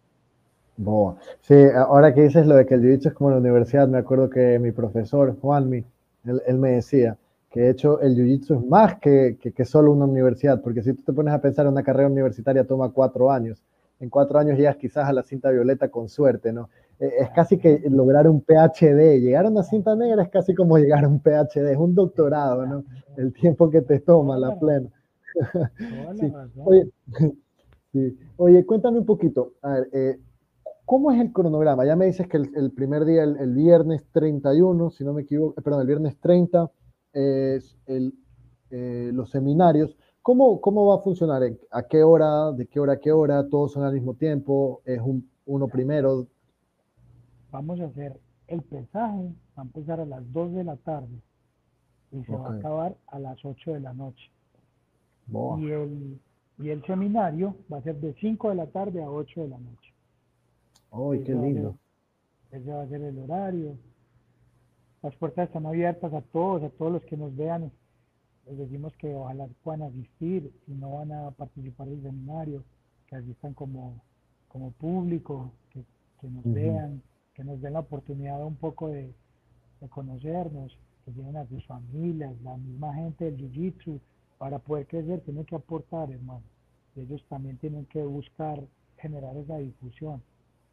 Boa. Sí, ahora que dices lo de que el jiu-jitsu es como la universidad, me acuerdo que mi profesor, Juanmi, él, él me decía que de hecho el jiu-jitsu es más que, que, que solo una universidad, porque si tú te pones a pensar, una carrera universitaria toma cuatro años. En cuatro años llegas quizás a la cinta violeta con suerte, ¿no? Eh, Es casi que Claro, lograr un PhD. Llegar a una cinta negra es casi como llegar a un PhD, es un doctorado, ¿no? claro, El tiempo que te toma, toda la la plena. razón, toda la Sí. Oye, razón. sí. Oye, cuéntame un poquito. A ver, eh, ¿cómo es el cronograma? Ya me dices que el, el primer día, el, el viernes treinta y uno, si no me equivoco, eh, perdón, el viernes treinta es el, eh, los seminarios. ¿Cómo, ¿Cómo va a funcionar? ¿A qué hora? ¿De qué hora a qué hora? ¿Todos son al mismo tiempo? ¿Es un, uno primero? Vamos a hacer el pesaje, va a empezar a las dos de la tarde y se va Ok. a acabar a las ocho de la noche. Boa. Y el, y el seminario va a ser de cinco de la tarde a ocho de la noche. ¡Ay, qué Ese va a ser, lindo! ese va a ser el horario. Las puertas están abiertas a todos, a todos los que nos vean. Les decimos que ojalá puedan asistir, si no van a participar del seminario, que asistan como, como público, que, que nos Ujú. vean, que nos den la oportunidad un poco de, de conocernos, que lleven a sus familias, la misma gente del Jiu-Jitsu, para poder crecer tienen que aportar, hermano. Y ellos también tienen que buscar generar esa difusión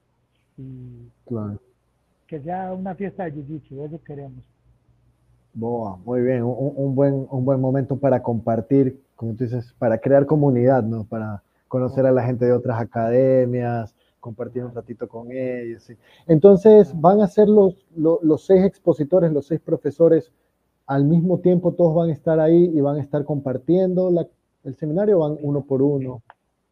y Claro. que sea una fiesta de Jiu-Jitsu, eso queremos. Boa, muy bien, un, un buen, un buen momento para compartir, como tú dices, para crear comunidad, ¿no? Para conocer a la gente de Correcto, otras academias, compartir un claro, ratito con ellos. ¿Sí? Entonces, claro. ¿van a ser los, los, los seis expositores, los seis profesores al mismo tiempo? ¿Todos van a estar ahí y van a estar compartiendo la, el seminario o van uno Mira, por uno?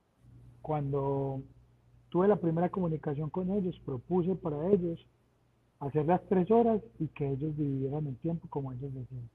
cuando tuve la primera comunicación con ellos, propuse para ellos hacer las tres horas y que ellos dividieran el tiempo como ellos decían.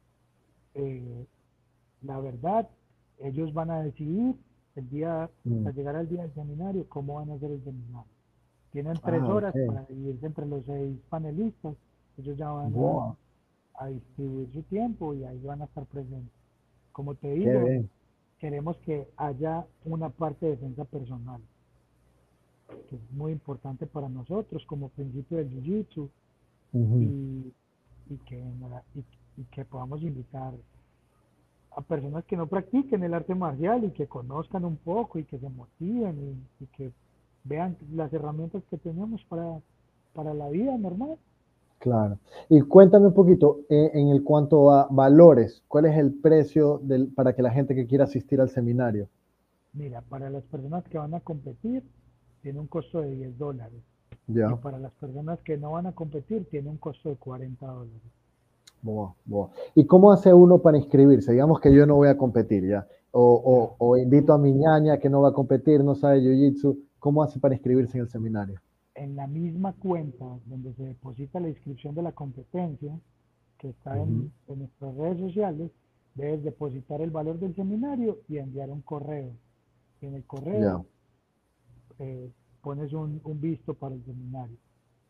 Eh, la verdad, ellos van a decidir el día, Mm. al llegar al día del seminario, cómo van a hacer el seminario. Tienen tres Ah, horas ok. para dividirse entre los seis panelistas. Ellos ya van a, Boa, a distribuir su tiempo y ahí van a estar presentes. Como te qué digo, bien. queremos que haya una parte de defensa personal, que es muy importante para nosotros como principio del Jiu-Jitsu Ujú. y, y, que, y, y que podamos invitar a personas que no practiquen el arte marcial y que conozcan un poco y que se motiven y, y que vean las herramientas que tenemos para, para la vida normal. Claro. Y cuéntame un poquito, eh, en el cuanto a valores, ¿cuál es el precio del, para que la gente que quiera asistir al seminario? Mira, para las personas que van a competir tiene un costo de diez dólares y Ya, para las personas que no van a competir tiene un costo de cuarenta dólares. boa, boa. ¿Y cómo hace uno para inscribirse? Digamos que yo no voy a competir ya, Ya, o, o, o invito tú a mi ñaña que no va a competir, no sabe jiu-jitsu, ¿cómo hace para inscribirse en el seminario? en la misma cuenta donde se deposita la inscripción de la competencia, que está Ujú. en, en nuestras redes sociales, debes depositar el valor del seminario y enviar un correo. Y en el correo Ya, eh, pones un, un visto para el seminario,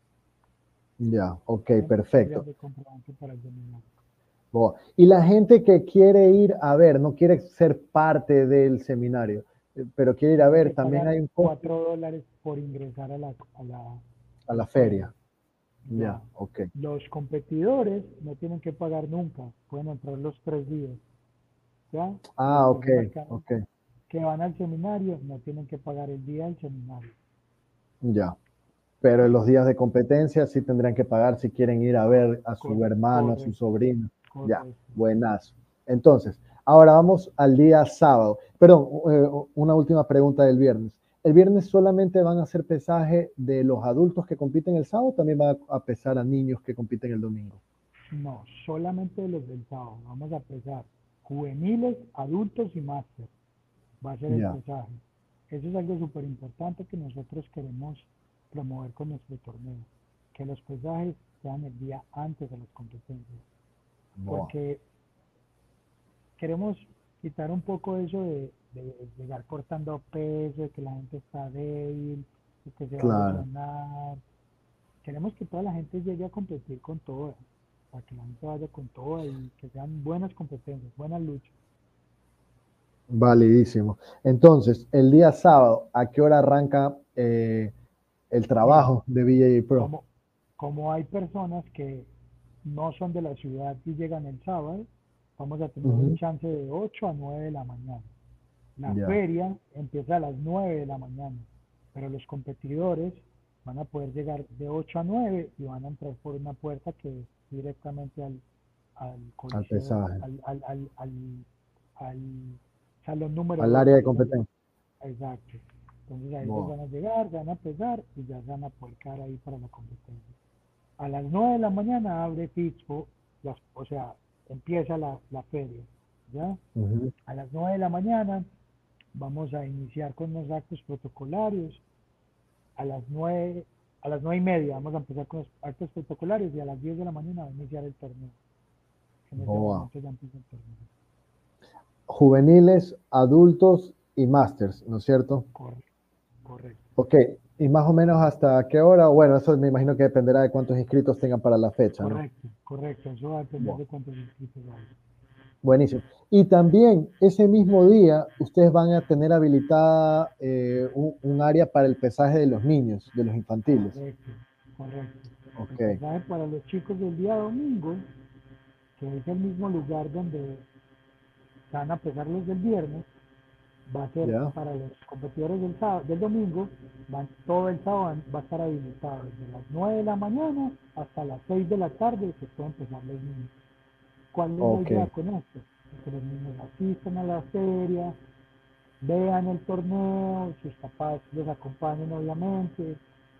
ya, ok, una copia perfecto. de comprobante para el seminario. Boa. Y la gente que quiere ir a ver, no quiere ser parte del seminario, eh, pero quiere ir a Tienen ver, que también pagar hay un costo cuatro dólares por ingresar a la, a la, a a la la feria. feria. Ya, Ya. ok. Los competidores no tienen que pagar nunca, pueden entrar los tres días. ¿Ya? Las Ah, ok, personas que, ok. que van al seminario no tienen que pagar el día del seminario. Ya. Pero en los días de competencia sí tendrían que pagar si quieren ir a ver a su Cor- hermano, a su correcto, sobrino. Ya, correcto. buenazo. Entonces, ahora vamos al día sábado. Perdón, eh, una última pregunta del viernes. ¿El viernes solamente van a hacer pesaje de los adultos que compiten el sábado o también van a pesar a niños que compiten el domingo? No, solamente los del sábado. Vamos a pesar juveniles, adultos y máster. Va a ser el Ya, pesaje. Eso es algo súper importante que nosotros queremos promover con nuestro torneo. Que los pesajes sean el día antes de las competencias. boa, Porque queremos quitar un poco eso de, de llegar cortando peso, de que la gente está débil, de que se va a claro. lesionar. Queremos que toda la gente llegue a competir con toda, para que la gente vaya con toda y que sean buenas competencias, buenas luchas. Validísimo. Entonces, el día sábado, ¿a qué hora arranca eh, el Mira, trabajo de B J J Pro? como, como hay personas que no son de la ciudad y llegan el sábado, vamos a tener un Ujú, chance de ocho a nueve de la mañana. La ya, feria empieza a las nueve de la mañana, pero los competidores van a poder llegar de ocho a nueve y van a entrar por una puerta que es directamente al, al al coliseo, pesaje, al, al, al, al, al salón número al dos, área de que es donde, competencia. exacto. Entonces ahí ellos Boa, van a llegar, van a pesar y ya se van a poder quedar ahí para la competencia. A las nueve de la mañana abre Fixpo, las, o sea, empieza la, la feria, ¿ya? ujú, A las nueve de la mañana vamos a iniciar con los actos protocolarios. A las nueve, a las nueve y media vamos a empezar con los actos protocolarios y a las diez de la mañana va a iniciar el torneo. En ese boa. momento ya empieza el torneo. Juveniles, adultos y masters, ¿no es cierto? Correcto, correcto, Ok, y más o menos hasta qué hora, bueno, eso me imagino que dependerá de cuántos inscritos tengan para la fecha, ¿no? correcto, correcto. Eso va a depender Boa, de cuántos inscritos hay. buenísimo. Y también ese mismo día ustedes van a tener habilitada eh, un, un área para el pesaje de los niños, de los infantiles. Correcto, correcto. El Ok, pesaje para los chicos del día domingo, que es el mismo lugar donde van a pesar los del viernes, va a ser ya, para los competidores del sábado, del domingo, van, todo el sábado va a estar habilitado desde las nueve de la mañana hasta las seis de la tarde que pueden empezar los niños. ¿Cuál es la ok. idea con esto? Que los niños asistan a la feria, vean el torneo, sus papás los acompañen obviamente,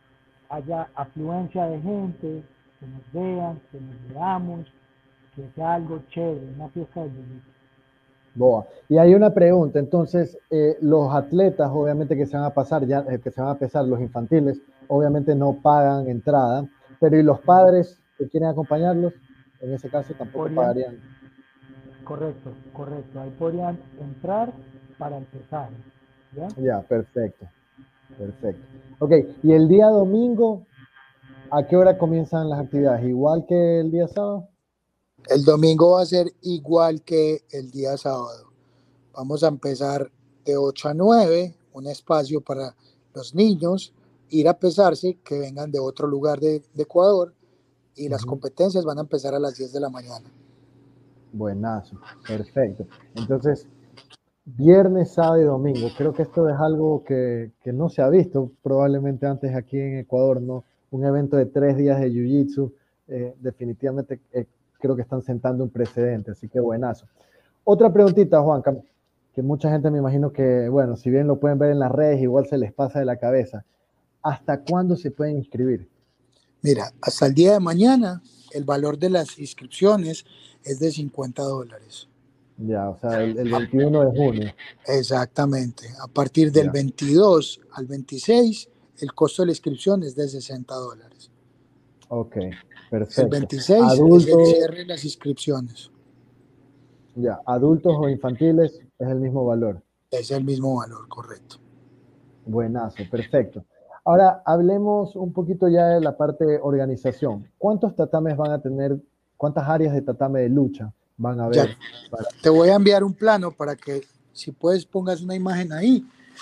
haya afluencia de gente, que nos vean, que nos veamos, que sea algo chévere, una fiesta de niños. Boa. Y hay una pregunta, entonces, eh, los atletas, obviamente que se van a pasar, ya, eh, que se van a pesar, los infantiles, obviamente no pagan entrada, pero ¿y los No, padres que quieren acompañarlos? En ese caso tampoco podrían, pagarían. correcto, correcto, ahí podrían entrar para el pesaje, ¿ya? Ya, perfecto, perfecto. Ok, y el día domingo, ¿a qué hora comienzan las actividades? ¿Igual que el día sábado? El domingo va a ser igual que el día sábado. Vamos a empezar de ocho a nueve, un espacio para los niños, ir a pesarse, que vengan de otro lugar de, de Ecuador, y las Ujú. competencias van a empezar a las diez de la mañana. Buenazo, perfecto. Entonces, viernes, sábado y domingo. Creo que esto es algo que, que no se ha visto probablemente antes aquí en Ecuador, ¿no? Un evento de tres días de Jiu-Jitsu, eh, definitivamente eh, creo que están sentando un precedente, así que buenazo. Otra preguntita, Juanca, que mucha gente me imagino que, bueno, si bien lo pueden ver en las redes, igual se les pasa de la cabeza. ¿Hasta cuándo se pueden inscribir? Mira, hasta el día de mañana el valor de las inscripciones es de cincuenta dólares. Ya, o sea, el, el veintiuno de junio. Exactamente. A partir del Ya, veintidós al veintiséis, el costo de la inscripción es de sesenta dólares. ok, El perfecto. veintiséis es el Adultos, cierre de las inscripciones. ya, adultos o infantiles es el mismo valor. Es el mismo valor, correcto. Buenazo, perfecto. Ahora hablemos un poquito ya de la parte organización. ¿Cuántos tatames van a tener? ¿Cuántas áreas de tatame de lucha van a Ya haber? Para... te voy a enviar un plano para que, si puedes, pongas una imagen ahí.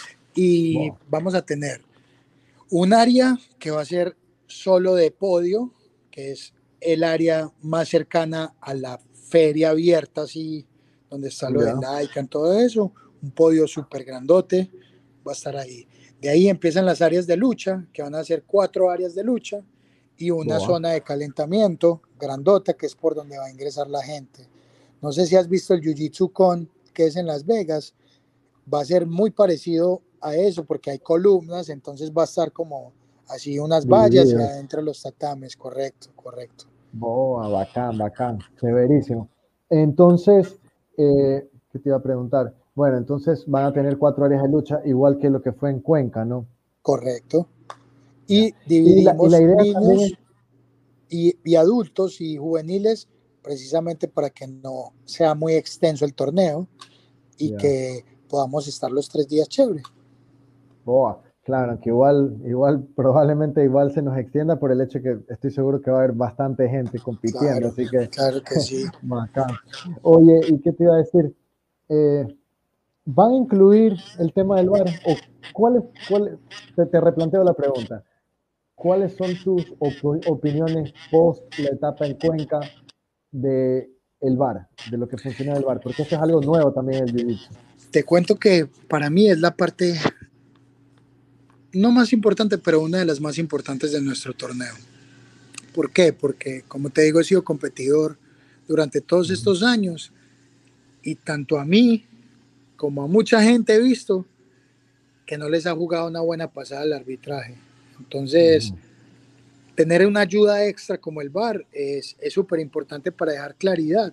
Y Wow. vamos a tener un área que va a ser solo de podio, que es el área más cercana a la feria abierta, así, donde está lo de Ya, Lycan, todo eso. Un podio súper grandote va a estar ahí. De ahí empiezan las áreas de lucha, que van a ser cuatro áreas de lucha, y una boa. zona de calentamiento grandota, que es por donde va a ingresar la gente. No sé si has visto el Jiu-Jitsu Con, que es en Las Vegas, va a ser muy parecido a eso porque hay columnas, entonces va a estar como así unas vallas y Dividido. adentro los tatames, correcto, correcto. Boa, bacán, bacán, severísimo. Entonces, eh, ¿qué te iba a preguntar? Bueno, entonces van a tener cuatro áreas de lucha, igual que lo que fue en Cuenca, ¿no? Correcto. Ya. Y Y la, y la dividimos idea también es, niños y, y adultos y juveniles precisamente para que no sea muy extenso el torneo y ya, que podamos estar los tres días chévere. boa, claro, que igual, igual, probablemente igual se nos extienda por el hecho que estoy seguro que va a haber bastante gente compitiendo, Claro, así que, claro que sí. bacán. Oye, ¿y qué te iba a decir? Eh, ¿Van a incluir el tema del bar? ¿O cuáles, cuáles, te, te replanteo la pregunta? ¿Cuáles son tus opo- opiniones post la etapa en Cuenca de el bar, de lo que funciona el bar? Porque esto es algo nuevo también en el Jiu-Jitsu. Te cuento que para mí es la parte no más importante, pero una de las más importantes de nuestro torneo. ¿Por qué? Porque, como te digo, he sido competidor durante todos Ujú. estos años y tanto a mí como a mucha gente he visto que no les ha jugado una buena pasada al arbitraje. Entonces, Ujú. tener una ayuda extra como el V A R es súper importante para dejar claridad.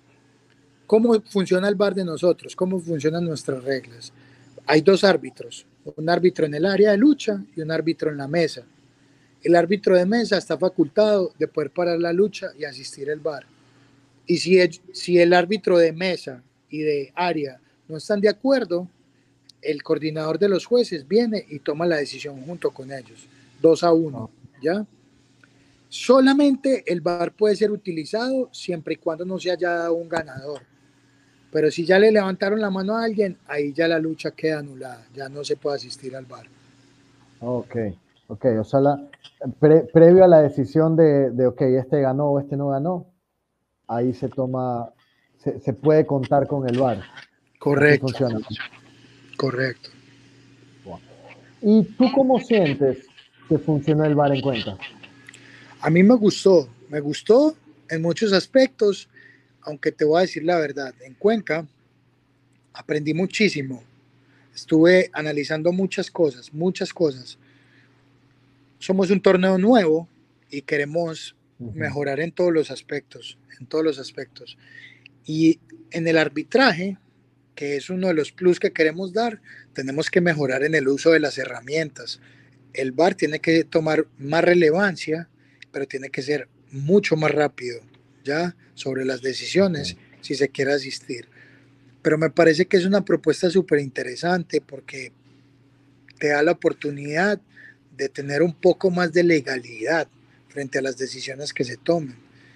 ¿Cómo funciona el V A R de nosotros? ¿Cómo funcionan nuestras reglas? Hay dos árbitros, un árbitro en el área de lucha y un árbitro en la mesa. El árbitro de mesa está facultado de poder parar la lucha y asistir al V A R. Y si el, si el árbitro de mesa y de área no están de acuerdo, el coordinador de los jueces viene y toma la decisión junto con ellos, dos a uno, Oh, ¿ya? Solamente el V A R puede ser utilizado siempre y cuando no se haya dado un ganador. Pero si ya le levantaron la mano a alguien, ahí ya la lucha queda anulada, ya no se puede asistir al V A R. ok, ok, o sea, la- pre- previo a la decisión de, de, ok, este ganó o este no ganó, ahí se toma, se, se puede contar con el bar. Así Correcto, funciona. correcto. Wow. ¿Y tú cómo sientes que funcionó el bar en Cuenca? A mí me gustó, me gustó en muchos aspectos, aunque te voy a decir la verdad, en Cuenca aprendí muchísimo. Estuve analizando muchas cosas, muchas cosas. Somos un torneo nuevo y queremos Ujú. mejorar en todos los aspectos, en todos los aspectos. Y en el arbitraje, que es uno de los plus que queremos dar, tenemos que mejorar en el uso de las herramientas. El V A R tiene que tomar más relevancia, pero tiene que ser mucho más rápido, ¿ya? Sobre las decisiones, Ok, si se quiere asistir. Pero me parece que es una propuesta súper interesante porque te da la oportunidad de tener un poco más de legalidad frente a las decisiones que se tomen.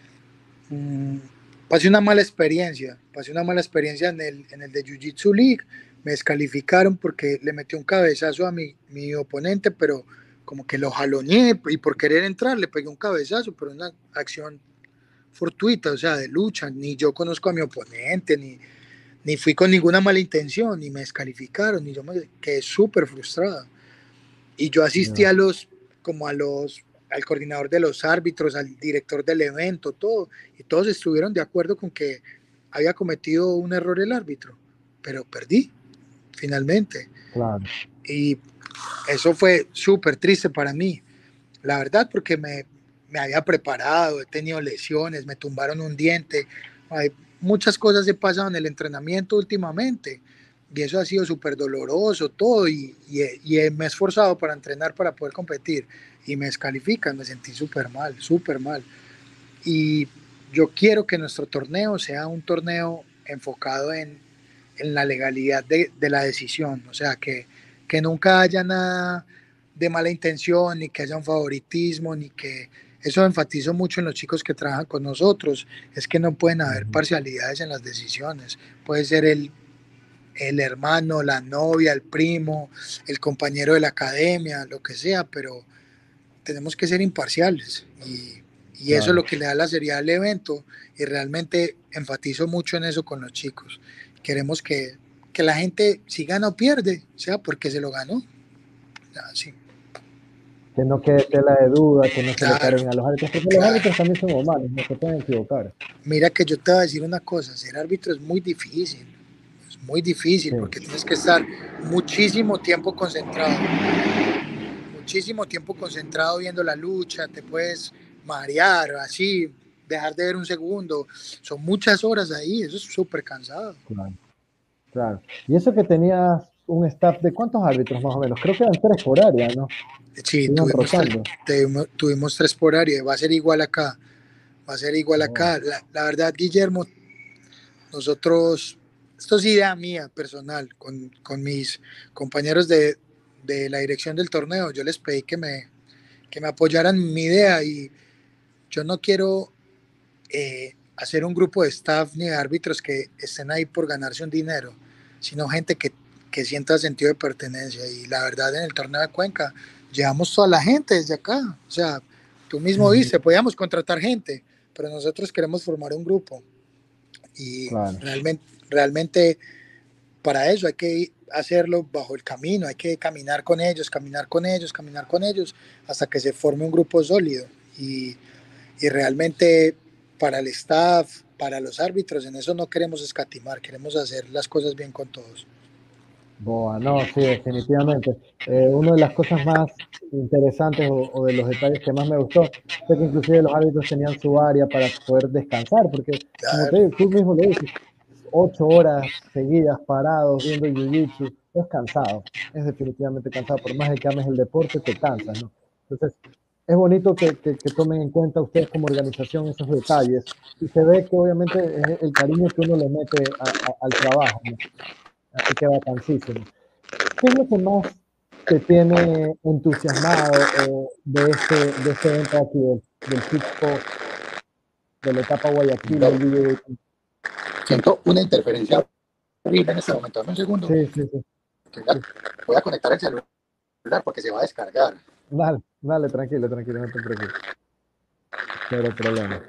Mm, pasé una mala experiencia, pasé una mala experiencia en el, en el de Jiu Jitsu League, me descalificaron porque le metí un cabezazo a mi, mi oponente, pero como que lo jaloneé y por querer entrar le pegué un cabezazo, pero una acción fortuita, o sea, de lucha, ni yo conozco a mi oponente, ni, ni fui con ninguna mala intención, ni me descalificaron, ni yo me quedé súper frustrado. Y yo asistí ya, a los, como a los, al coordinador de los árbitros, al director del evento, todo, y todos estuvieron de acuerdo con que había cometido un error el árbitro, pero perdí, finalmente. claro. Y eso fue súper triste para mí, la verdad, porque me, me había preparado, he tenido lesiones, me tumbaron un diente, hay muchas cosas he pasado en el entrenamiento últimamente y eso ha sido súper doloroso todo y, y, y, me he esforzado para entrenar para poder competir y me descalifican, me sentí súper mal, súper mal. Y yo quiero que nuestro torneo sea un torneo enfocado en, en la legalidad de, de la decisión, o sea, que, que nunca haya nada de mala intención, ni que haya un favoritismo, ni que eso enfatizo mucho en los chicos que trabajan con nosotros, es que no pueden haber Ujú. parcialidades en las decisiones, puede ser el, el hermano, la novia, el primo, el compañero de la academia, lo que sea, pero tenemos que ser imparciales y, y eso es lo Claro. que le da la seriedad al evento y realmente enfatizo mucho en eso con los chicos. Queremos que, que la gente, si gana o pierde, sea porque se lo ganó. Así. que no quede tela de duda, que no se le Claro, carguen a los árbitros, porque los claro. árbitros también son humanos, no se pueden equivocar. Mira que yo te voy a decir una cosa, ser árbitro es muy difícil, es muy difícil Sí, porque tienes que estar muchísimo tiempo concentrado, muchísimo tiempo concentrado viendo la lucha, te puedes marear, así, dejar de ver un segundo, son muchas horas ahí, eso es súper cansado. claro, claro. Y eso que tenías un staff de cuántos árbitros más o menos, creo que eran tres por área, ¿no? Sí, Se iban tuvimos tres, rotando. tuvimos, tuvimos tres por área, va a ser igual acá, va a ser igual Oh, acá. La, la verdad, Guillermo, nosotros, esto es idea mía personal, con, con mis compañeros de, de la dirección del torneo, yo les pedí que me, que me apoyaran en mi idea y yo no quiero eh, hacer un grupo de staff ni de árbitros que estén ahí por ganarse un dinero, sino gente que, que sienta sentido de pertenencia. Y la verdad, en el torneo de Cuenca, llevamos toda la gente desde acá. O sea, tú mismo ujú, viste, podíamos contratar gente, pero nosotros queremos formar un grupo. Y claro, realmente, realmente para eso hay que hacerlo bajo el camino, hay que caminar con ellos, caminar con ellos, caminar con ellos, hasta que se forme un grupo sólido. Y, y realmente para el staff, para los árbitros, en eso no queremos escatimar, queremos hacer las cosas bien con todos. boa, no, sí, definitivamente. Eh, una de las cosas más interesantes o, o de los detalles que más me gustó fue que inclusive los árbitros tenían su área para poder descansar, porque como te Claro, digo, tú mismo lo dices, ocho horas seguidas parados viendo jiu-jitsu, es cansado, es definitivamente cansado, por más de que ames el deporte, te cansas, ¿no? Entonces, es bonito que, que, que tomen en cuenta ustedes como organización esos detalles y se ve que obviamente es el cariño que uno le mete a, a, al trabajo, ¿no? Así que vacancísimo. ¿Qué es lo que más te tiene entusiasmado o de este, de este evento aquí, del, del Kickbox, de la etapa Guayaquil del no, B J J? siento una interferencia horrible en este momento. Dame un segundo. Sí, sí, sí, sí. Voy a conectar el celular porque se va a descargar. Dale, dale, tranquilo, tranquilo, no te preocupes. Cero problema.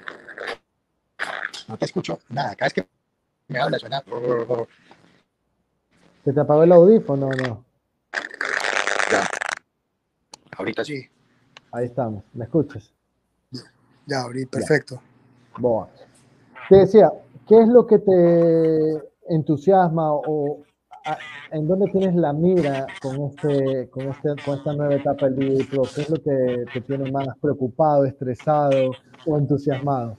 No te escucho nada. Cada vez que me habla suena. ¿Se te apagó el audífono o no? Ya, ahorita sí. Ahí estamos, ¿me escuchas? Ya, ahorita, Ya, perfecto. boa. Te decía, ¿qué es lo que te entusiasma o a, en dónde tienes la mira con, este, con, este, con esta nueva etapa del B J J Pro? ¿Qué es lo que te tiene más preocupado, estresado o entusiasmado?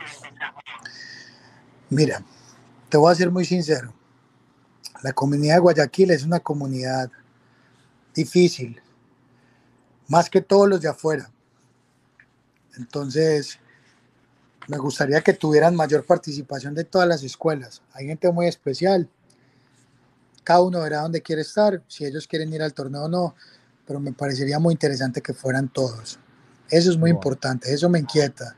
Mira, te voy a ser muy sincero. La comunidad de Guayaquil es una comunidad difícil, más que todos los de afuera. Entonces, me gustaría que tuvieran mayor participación de todas las escuelas. Hay gente muy especial. Cada uno verá dónde quiere estar, si ellos quieren ir al torneo o no, pero me parecería muy interesante que fueran todos. Eso es muy Boa, importante, eso me inquieta.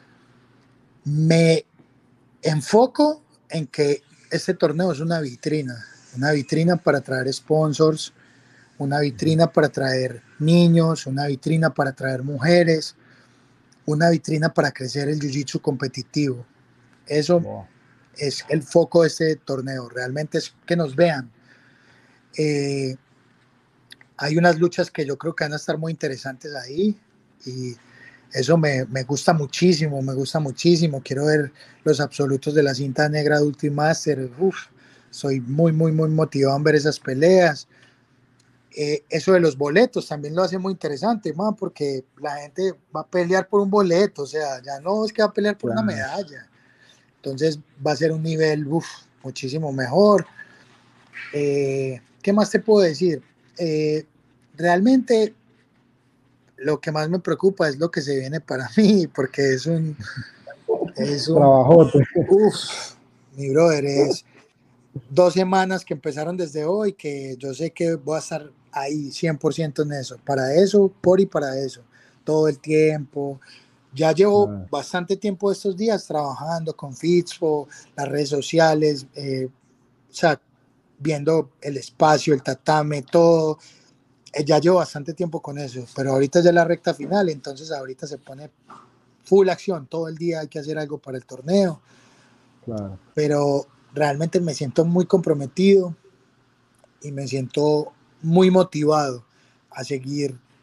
Me enfoco en que este torneo es una vitrina, una vitrina para traer sponsors, una ujú, vitrina para traer niños, una vitrina para traer mujeres, una vitrina para crecer el jiu-jitsu competitivo. Eso boa, es el foco de este torneo, realmente es que nos vean. Eh, hay unas luchas que yo creo que van a estar muy interesantes ahí y eso me, me gusta muchísimo, me gusta muchísimo. Quiero ver los absolutos de la cinta negra de Ultimaster. Uf, soy muy, muy, muy motivado en ver esas peleas. Eh, eso de los boletos también lo hace muy interesante, man, porque la gente va a pelear por un boleto, o sea, ya no es que va a pelear por una claro, medalla. Entonces va a ser un nivel uf, muchísimo mejor. Eh, ¿Qué más te puedo decir? Eh, realmente lo que más me preocupa es lo que se viene para mí, porque es un, es un, trabajote, uff, mi brother, es dos semanas que empezaron desde hoy, que yo sé que voy a estar ahí cien por ciento en eso, para eso, por y para eso, todo el tiempo. Ya llevo claro, bastante tiempo estos días trabajando con Fitspo, las redes sociales, eh, o sea, viendo el espacio, el tatame, todo. Eh, ya llevo bastante tiempo con eso, pero ahorita ya es la recta final, entonces ahorita se pone full acción, todo el día hay que hacer algo para el torneo, claro, pero realmente me siento muy comprometido y me siento muy motivado a seguir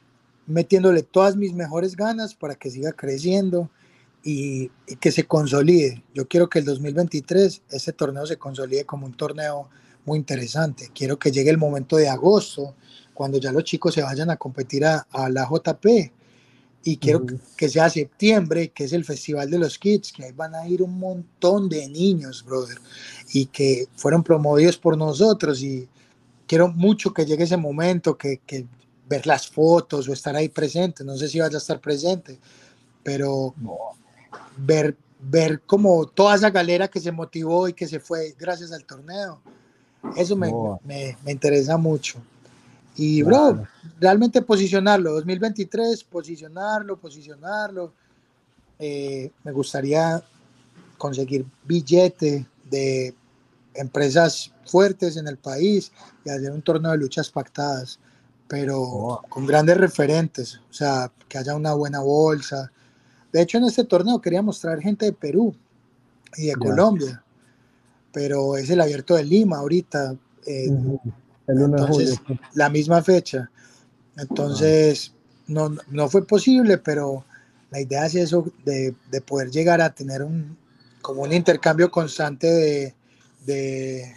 metiéndole todas mis mejores ganas para que siga creciendo y, y que se consolide. Yo quiero que el dos mil veintitrés este torneo se consolide como un torneo muy interesante. Quiero que llegue el momento de agosto, cuando ya los chicos se vayan a competir a, a la J P, y quiero uh-huh. que sea septiembre, que es el Festival de los Kids, que ahí van a ir un montón de niños, brother, y que fueron promovidos por nosotros, y quiero mucho que llegue ese momento, que, que ver las fotos o estar ahí presente. No sé si vaya a estar presente, pero no. ver, ver como toda esa galera que se motivó y que se fue gracias al torneo, eso me, no. me, me interesa mucho. Y claro. bro, realmente posicionarlo, dos mil veintitrés, posicionarlo, posicionarlo. Eh, me gustaría conseguir billete de empresas fuertes en el país y hacer un torneo de luchas pactadas, pero oh. con grandes referentes, o sea, que haya una buena bolsa. De hecho, en este torneo queríamos traer gente de Perú y de yeah. Colombia, pero es el abierto de Lima ahorita. Eh, uh-huh. El uno entonces, de julio. La misma fecha. Entonces, ah. no, no fue posible, pero la idea es eso, de, de poder llegar a tener un, como un intercambio constante de, de,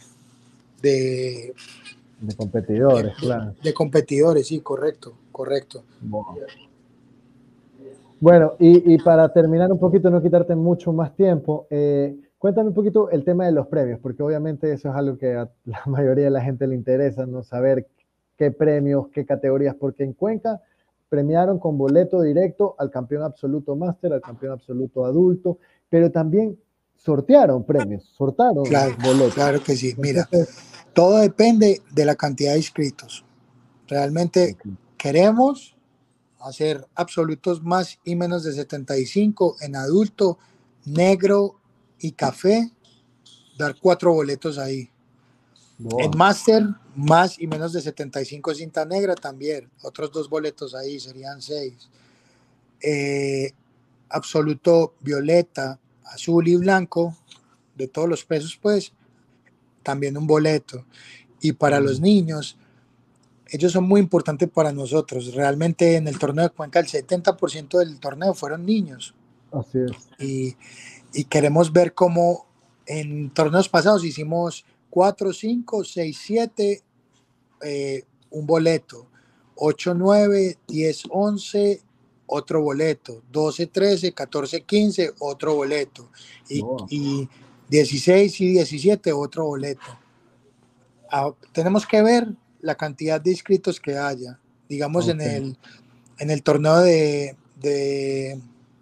de, de competidores, de, claro. De, de competidores, sí, correcto, correcto. Wow. Bueno, y, y para terminar un poquito, no quitarte mucho más tiempo, eh, cuéntame un poquito el tema de los premios, porque obviamente eso es algo que a la mayoría de la gente le interesa, ¿no? Saber qué premios, qué categorías, porque en Cuenca premiaron con boleto directo al campeón absoluto máster, al campeón absoluto adulto, pero también sortearon premios, sortaron claro, boletos. Claro que sí, mira, entonces, todo depende de la cantidad de inscritos. Realmente okay. queremos hacer absolutos más y menos de setenta y cinco en adulto, negro y café, dar cuatro boletos ahí. Wow. En máster, más y menos de setenta y cinco cinta negra también, otros dos boletos ahí, serían seis. Eh, absoluto violeta, azul y blanco, de todos los pesos, pues, también un boleto. Y para mm. los niños, ellos son muy importantes para nosotros. Realmente en el torneo de Cuenca el setenta por ciento del torneo fueron niños. Así es. Y, y queremos ver cómo en torneos pasados hicimos cuatro, cinco, seis, siete, eh, un boleto. ocho, nueve, diez, once, otro boleto. doce, trece, catorce, quince, otro boleto. Y, wow. y dieciséis y diecisiete, otro boleto. Ah, tenemos que ver la cantidad de inscritos que haya. Digamos, okay. en, el, en el torneo de, de,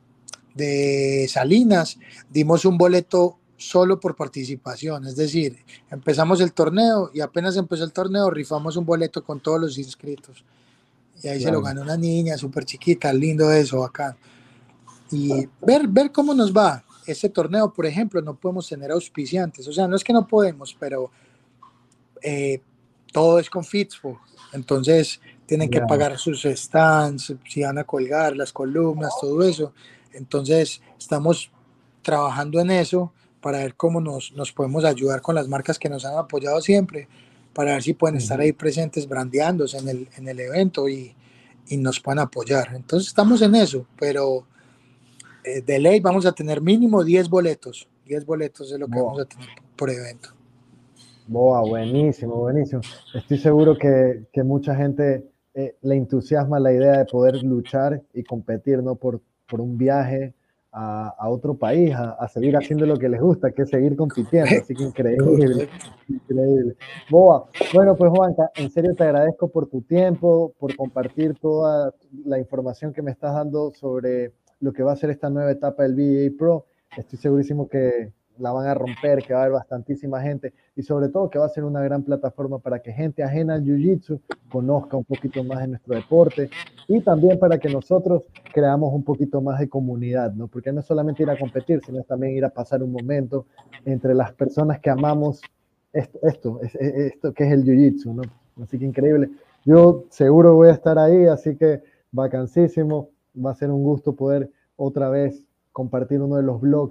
de Salinas, dimos un boleto solo por participación. Es decir, empezamos el torneo y apenas empezó el torneo, rifamos un boleto con todos los inscritos. Y ahí claro. se lo ganó una niña súper chiquita, lindo eso, acá. Y ver, ver cómo nos va. Este torneo, por ejemplo, no podemos tener auspiciantes. O sea, no es que no podemos, pero eh, todo es con Fitspo, entonces tienen yeah. que pagar sus stands, si van a colgar las columnas, todo eso. Entonces estamos trabajando en eso para ver cómo nos, nos podemos ayudar con las marcas que nos han apoyado siempre, para ver si pueden uh-huh. estar ahí presentes brandeándose en el, en el evento y, y nos puedan apoyar. Entonces estamos en eso, pero eh, de ley vamos a tener mínimo diez boletos, diez boletos es lo que wow. vamos a tener por evento. Boa, buenísimo, buenísimo. Estoy seguro que, que mucha gente eh, le entusiasma la idea de poder luchar y competir, ¿no? Por, por un viaje a, a otro país, a, a seguir haciendo lo que les gusta, que es seguir compitiendo. Así que increíble, increíble. Boa, bueno, pues Juanca, en serio te agradezco por tu tiempo, por compartir toda la información que me estás dando sobre lo que va a ser esta nueva etapa del B J J Pro. Estoy segurísimo que la van a romper, que va a haber bastantísima gente y sobre todo que va a ser una gran plataforma para que gente ajena al Jiu-Jitsu conozca un poquito más de nuestro deporte y también para que nosotros creamos un poquito más de comunidad, ¿no? Porque no es solamente ir a competir, sino también ir a pasar un momento entre las personas que amamos esto, esto, esto que es el Jiu-Jitsu, ¿no? Así que increíble. Yo seguro voy a estar ahí, así que vacancísimo. Va a ser un gusto poder otra vez compartir uno de los blogs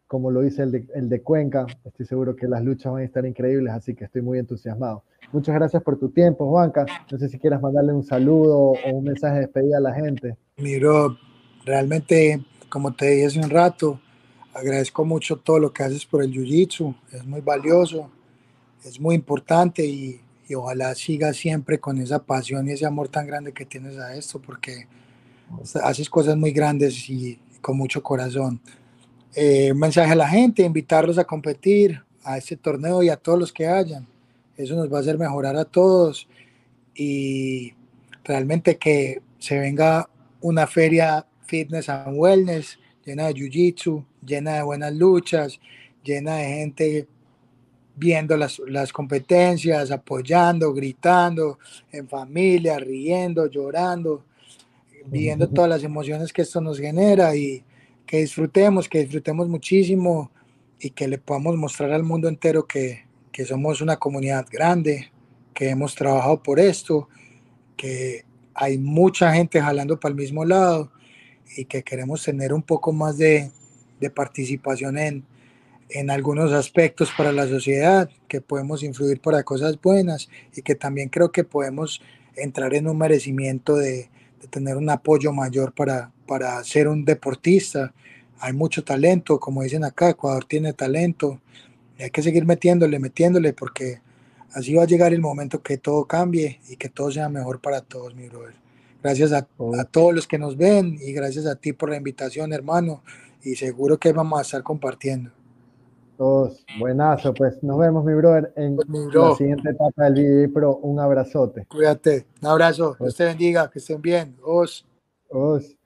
como lo dice el de, el de Cuenca. Estoy seguro que las luchas van a estar increíbles, así que estoy muy entusiasmado. Muchas gracias por tu tiempo, Juanca. No sé si quieras mandarle un saludo o un mensaje de despedida a la gente. Miro, realmente, como te dije hace un rato, agradezco mucho todo lo que haces por el Jiu-Jitsu. Es muy valioso, es muy importante y, y ojalá sigas siempre con esa pasión y ese amor tan grande que tienes a esto, porque haces cosas muy grandes y, y con mucho corazón. Eh, un mensaje a la gente, invitarlos a competir a este torneo y a todos los que hayan. Eso nos va a hacer mejorar a todos y realmente que se venga una feria fitness and wellness llena de jiu-jitsu, llena de buenas luchas, llena de gente viendo las, las competencias, apoyando, gritando, en familia, riendo, llorando, viendo todas las emociones que esto nos genera y que disfrutemos, que disfrutemos muchísimo y que le podamos mostrar al mundo entero que, que somos una comunidad grande, que hemos trabajado por esto, que hay mucha gente jalando para el mismo lado y que queremos tener un poco más de, de participación en, en algunos aspectos para la sociedad, que podemos influir para cosas buenas y que también creo que podemos entrar en un merecimiento de, de tener un apoyo mayor para, para ser un deportista. Hay mucho talento, como dicen acá, Ecuador tiene talento y hay que seguir metiéndole, metiéndole, porque así va a llegar el momento que todo cambie y que todo sea mejor para todos, mi brother. Gracias a, a todos los que nos ven y gracias a ti por la invitación, hermano, y seguro que vamos a estar compartiendo. Todos, buenazo, pues nos vemos, mi brother, en Mi la bro, siguiente etapa del B J J Pro. Un abrazote. cuídate, un abrazo, Dios Os, te bendiga, que estén bien. Os. os.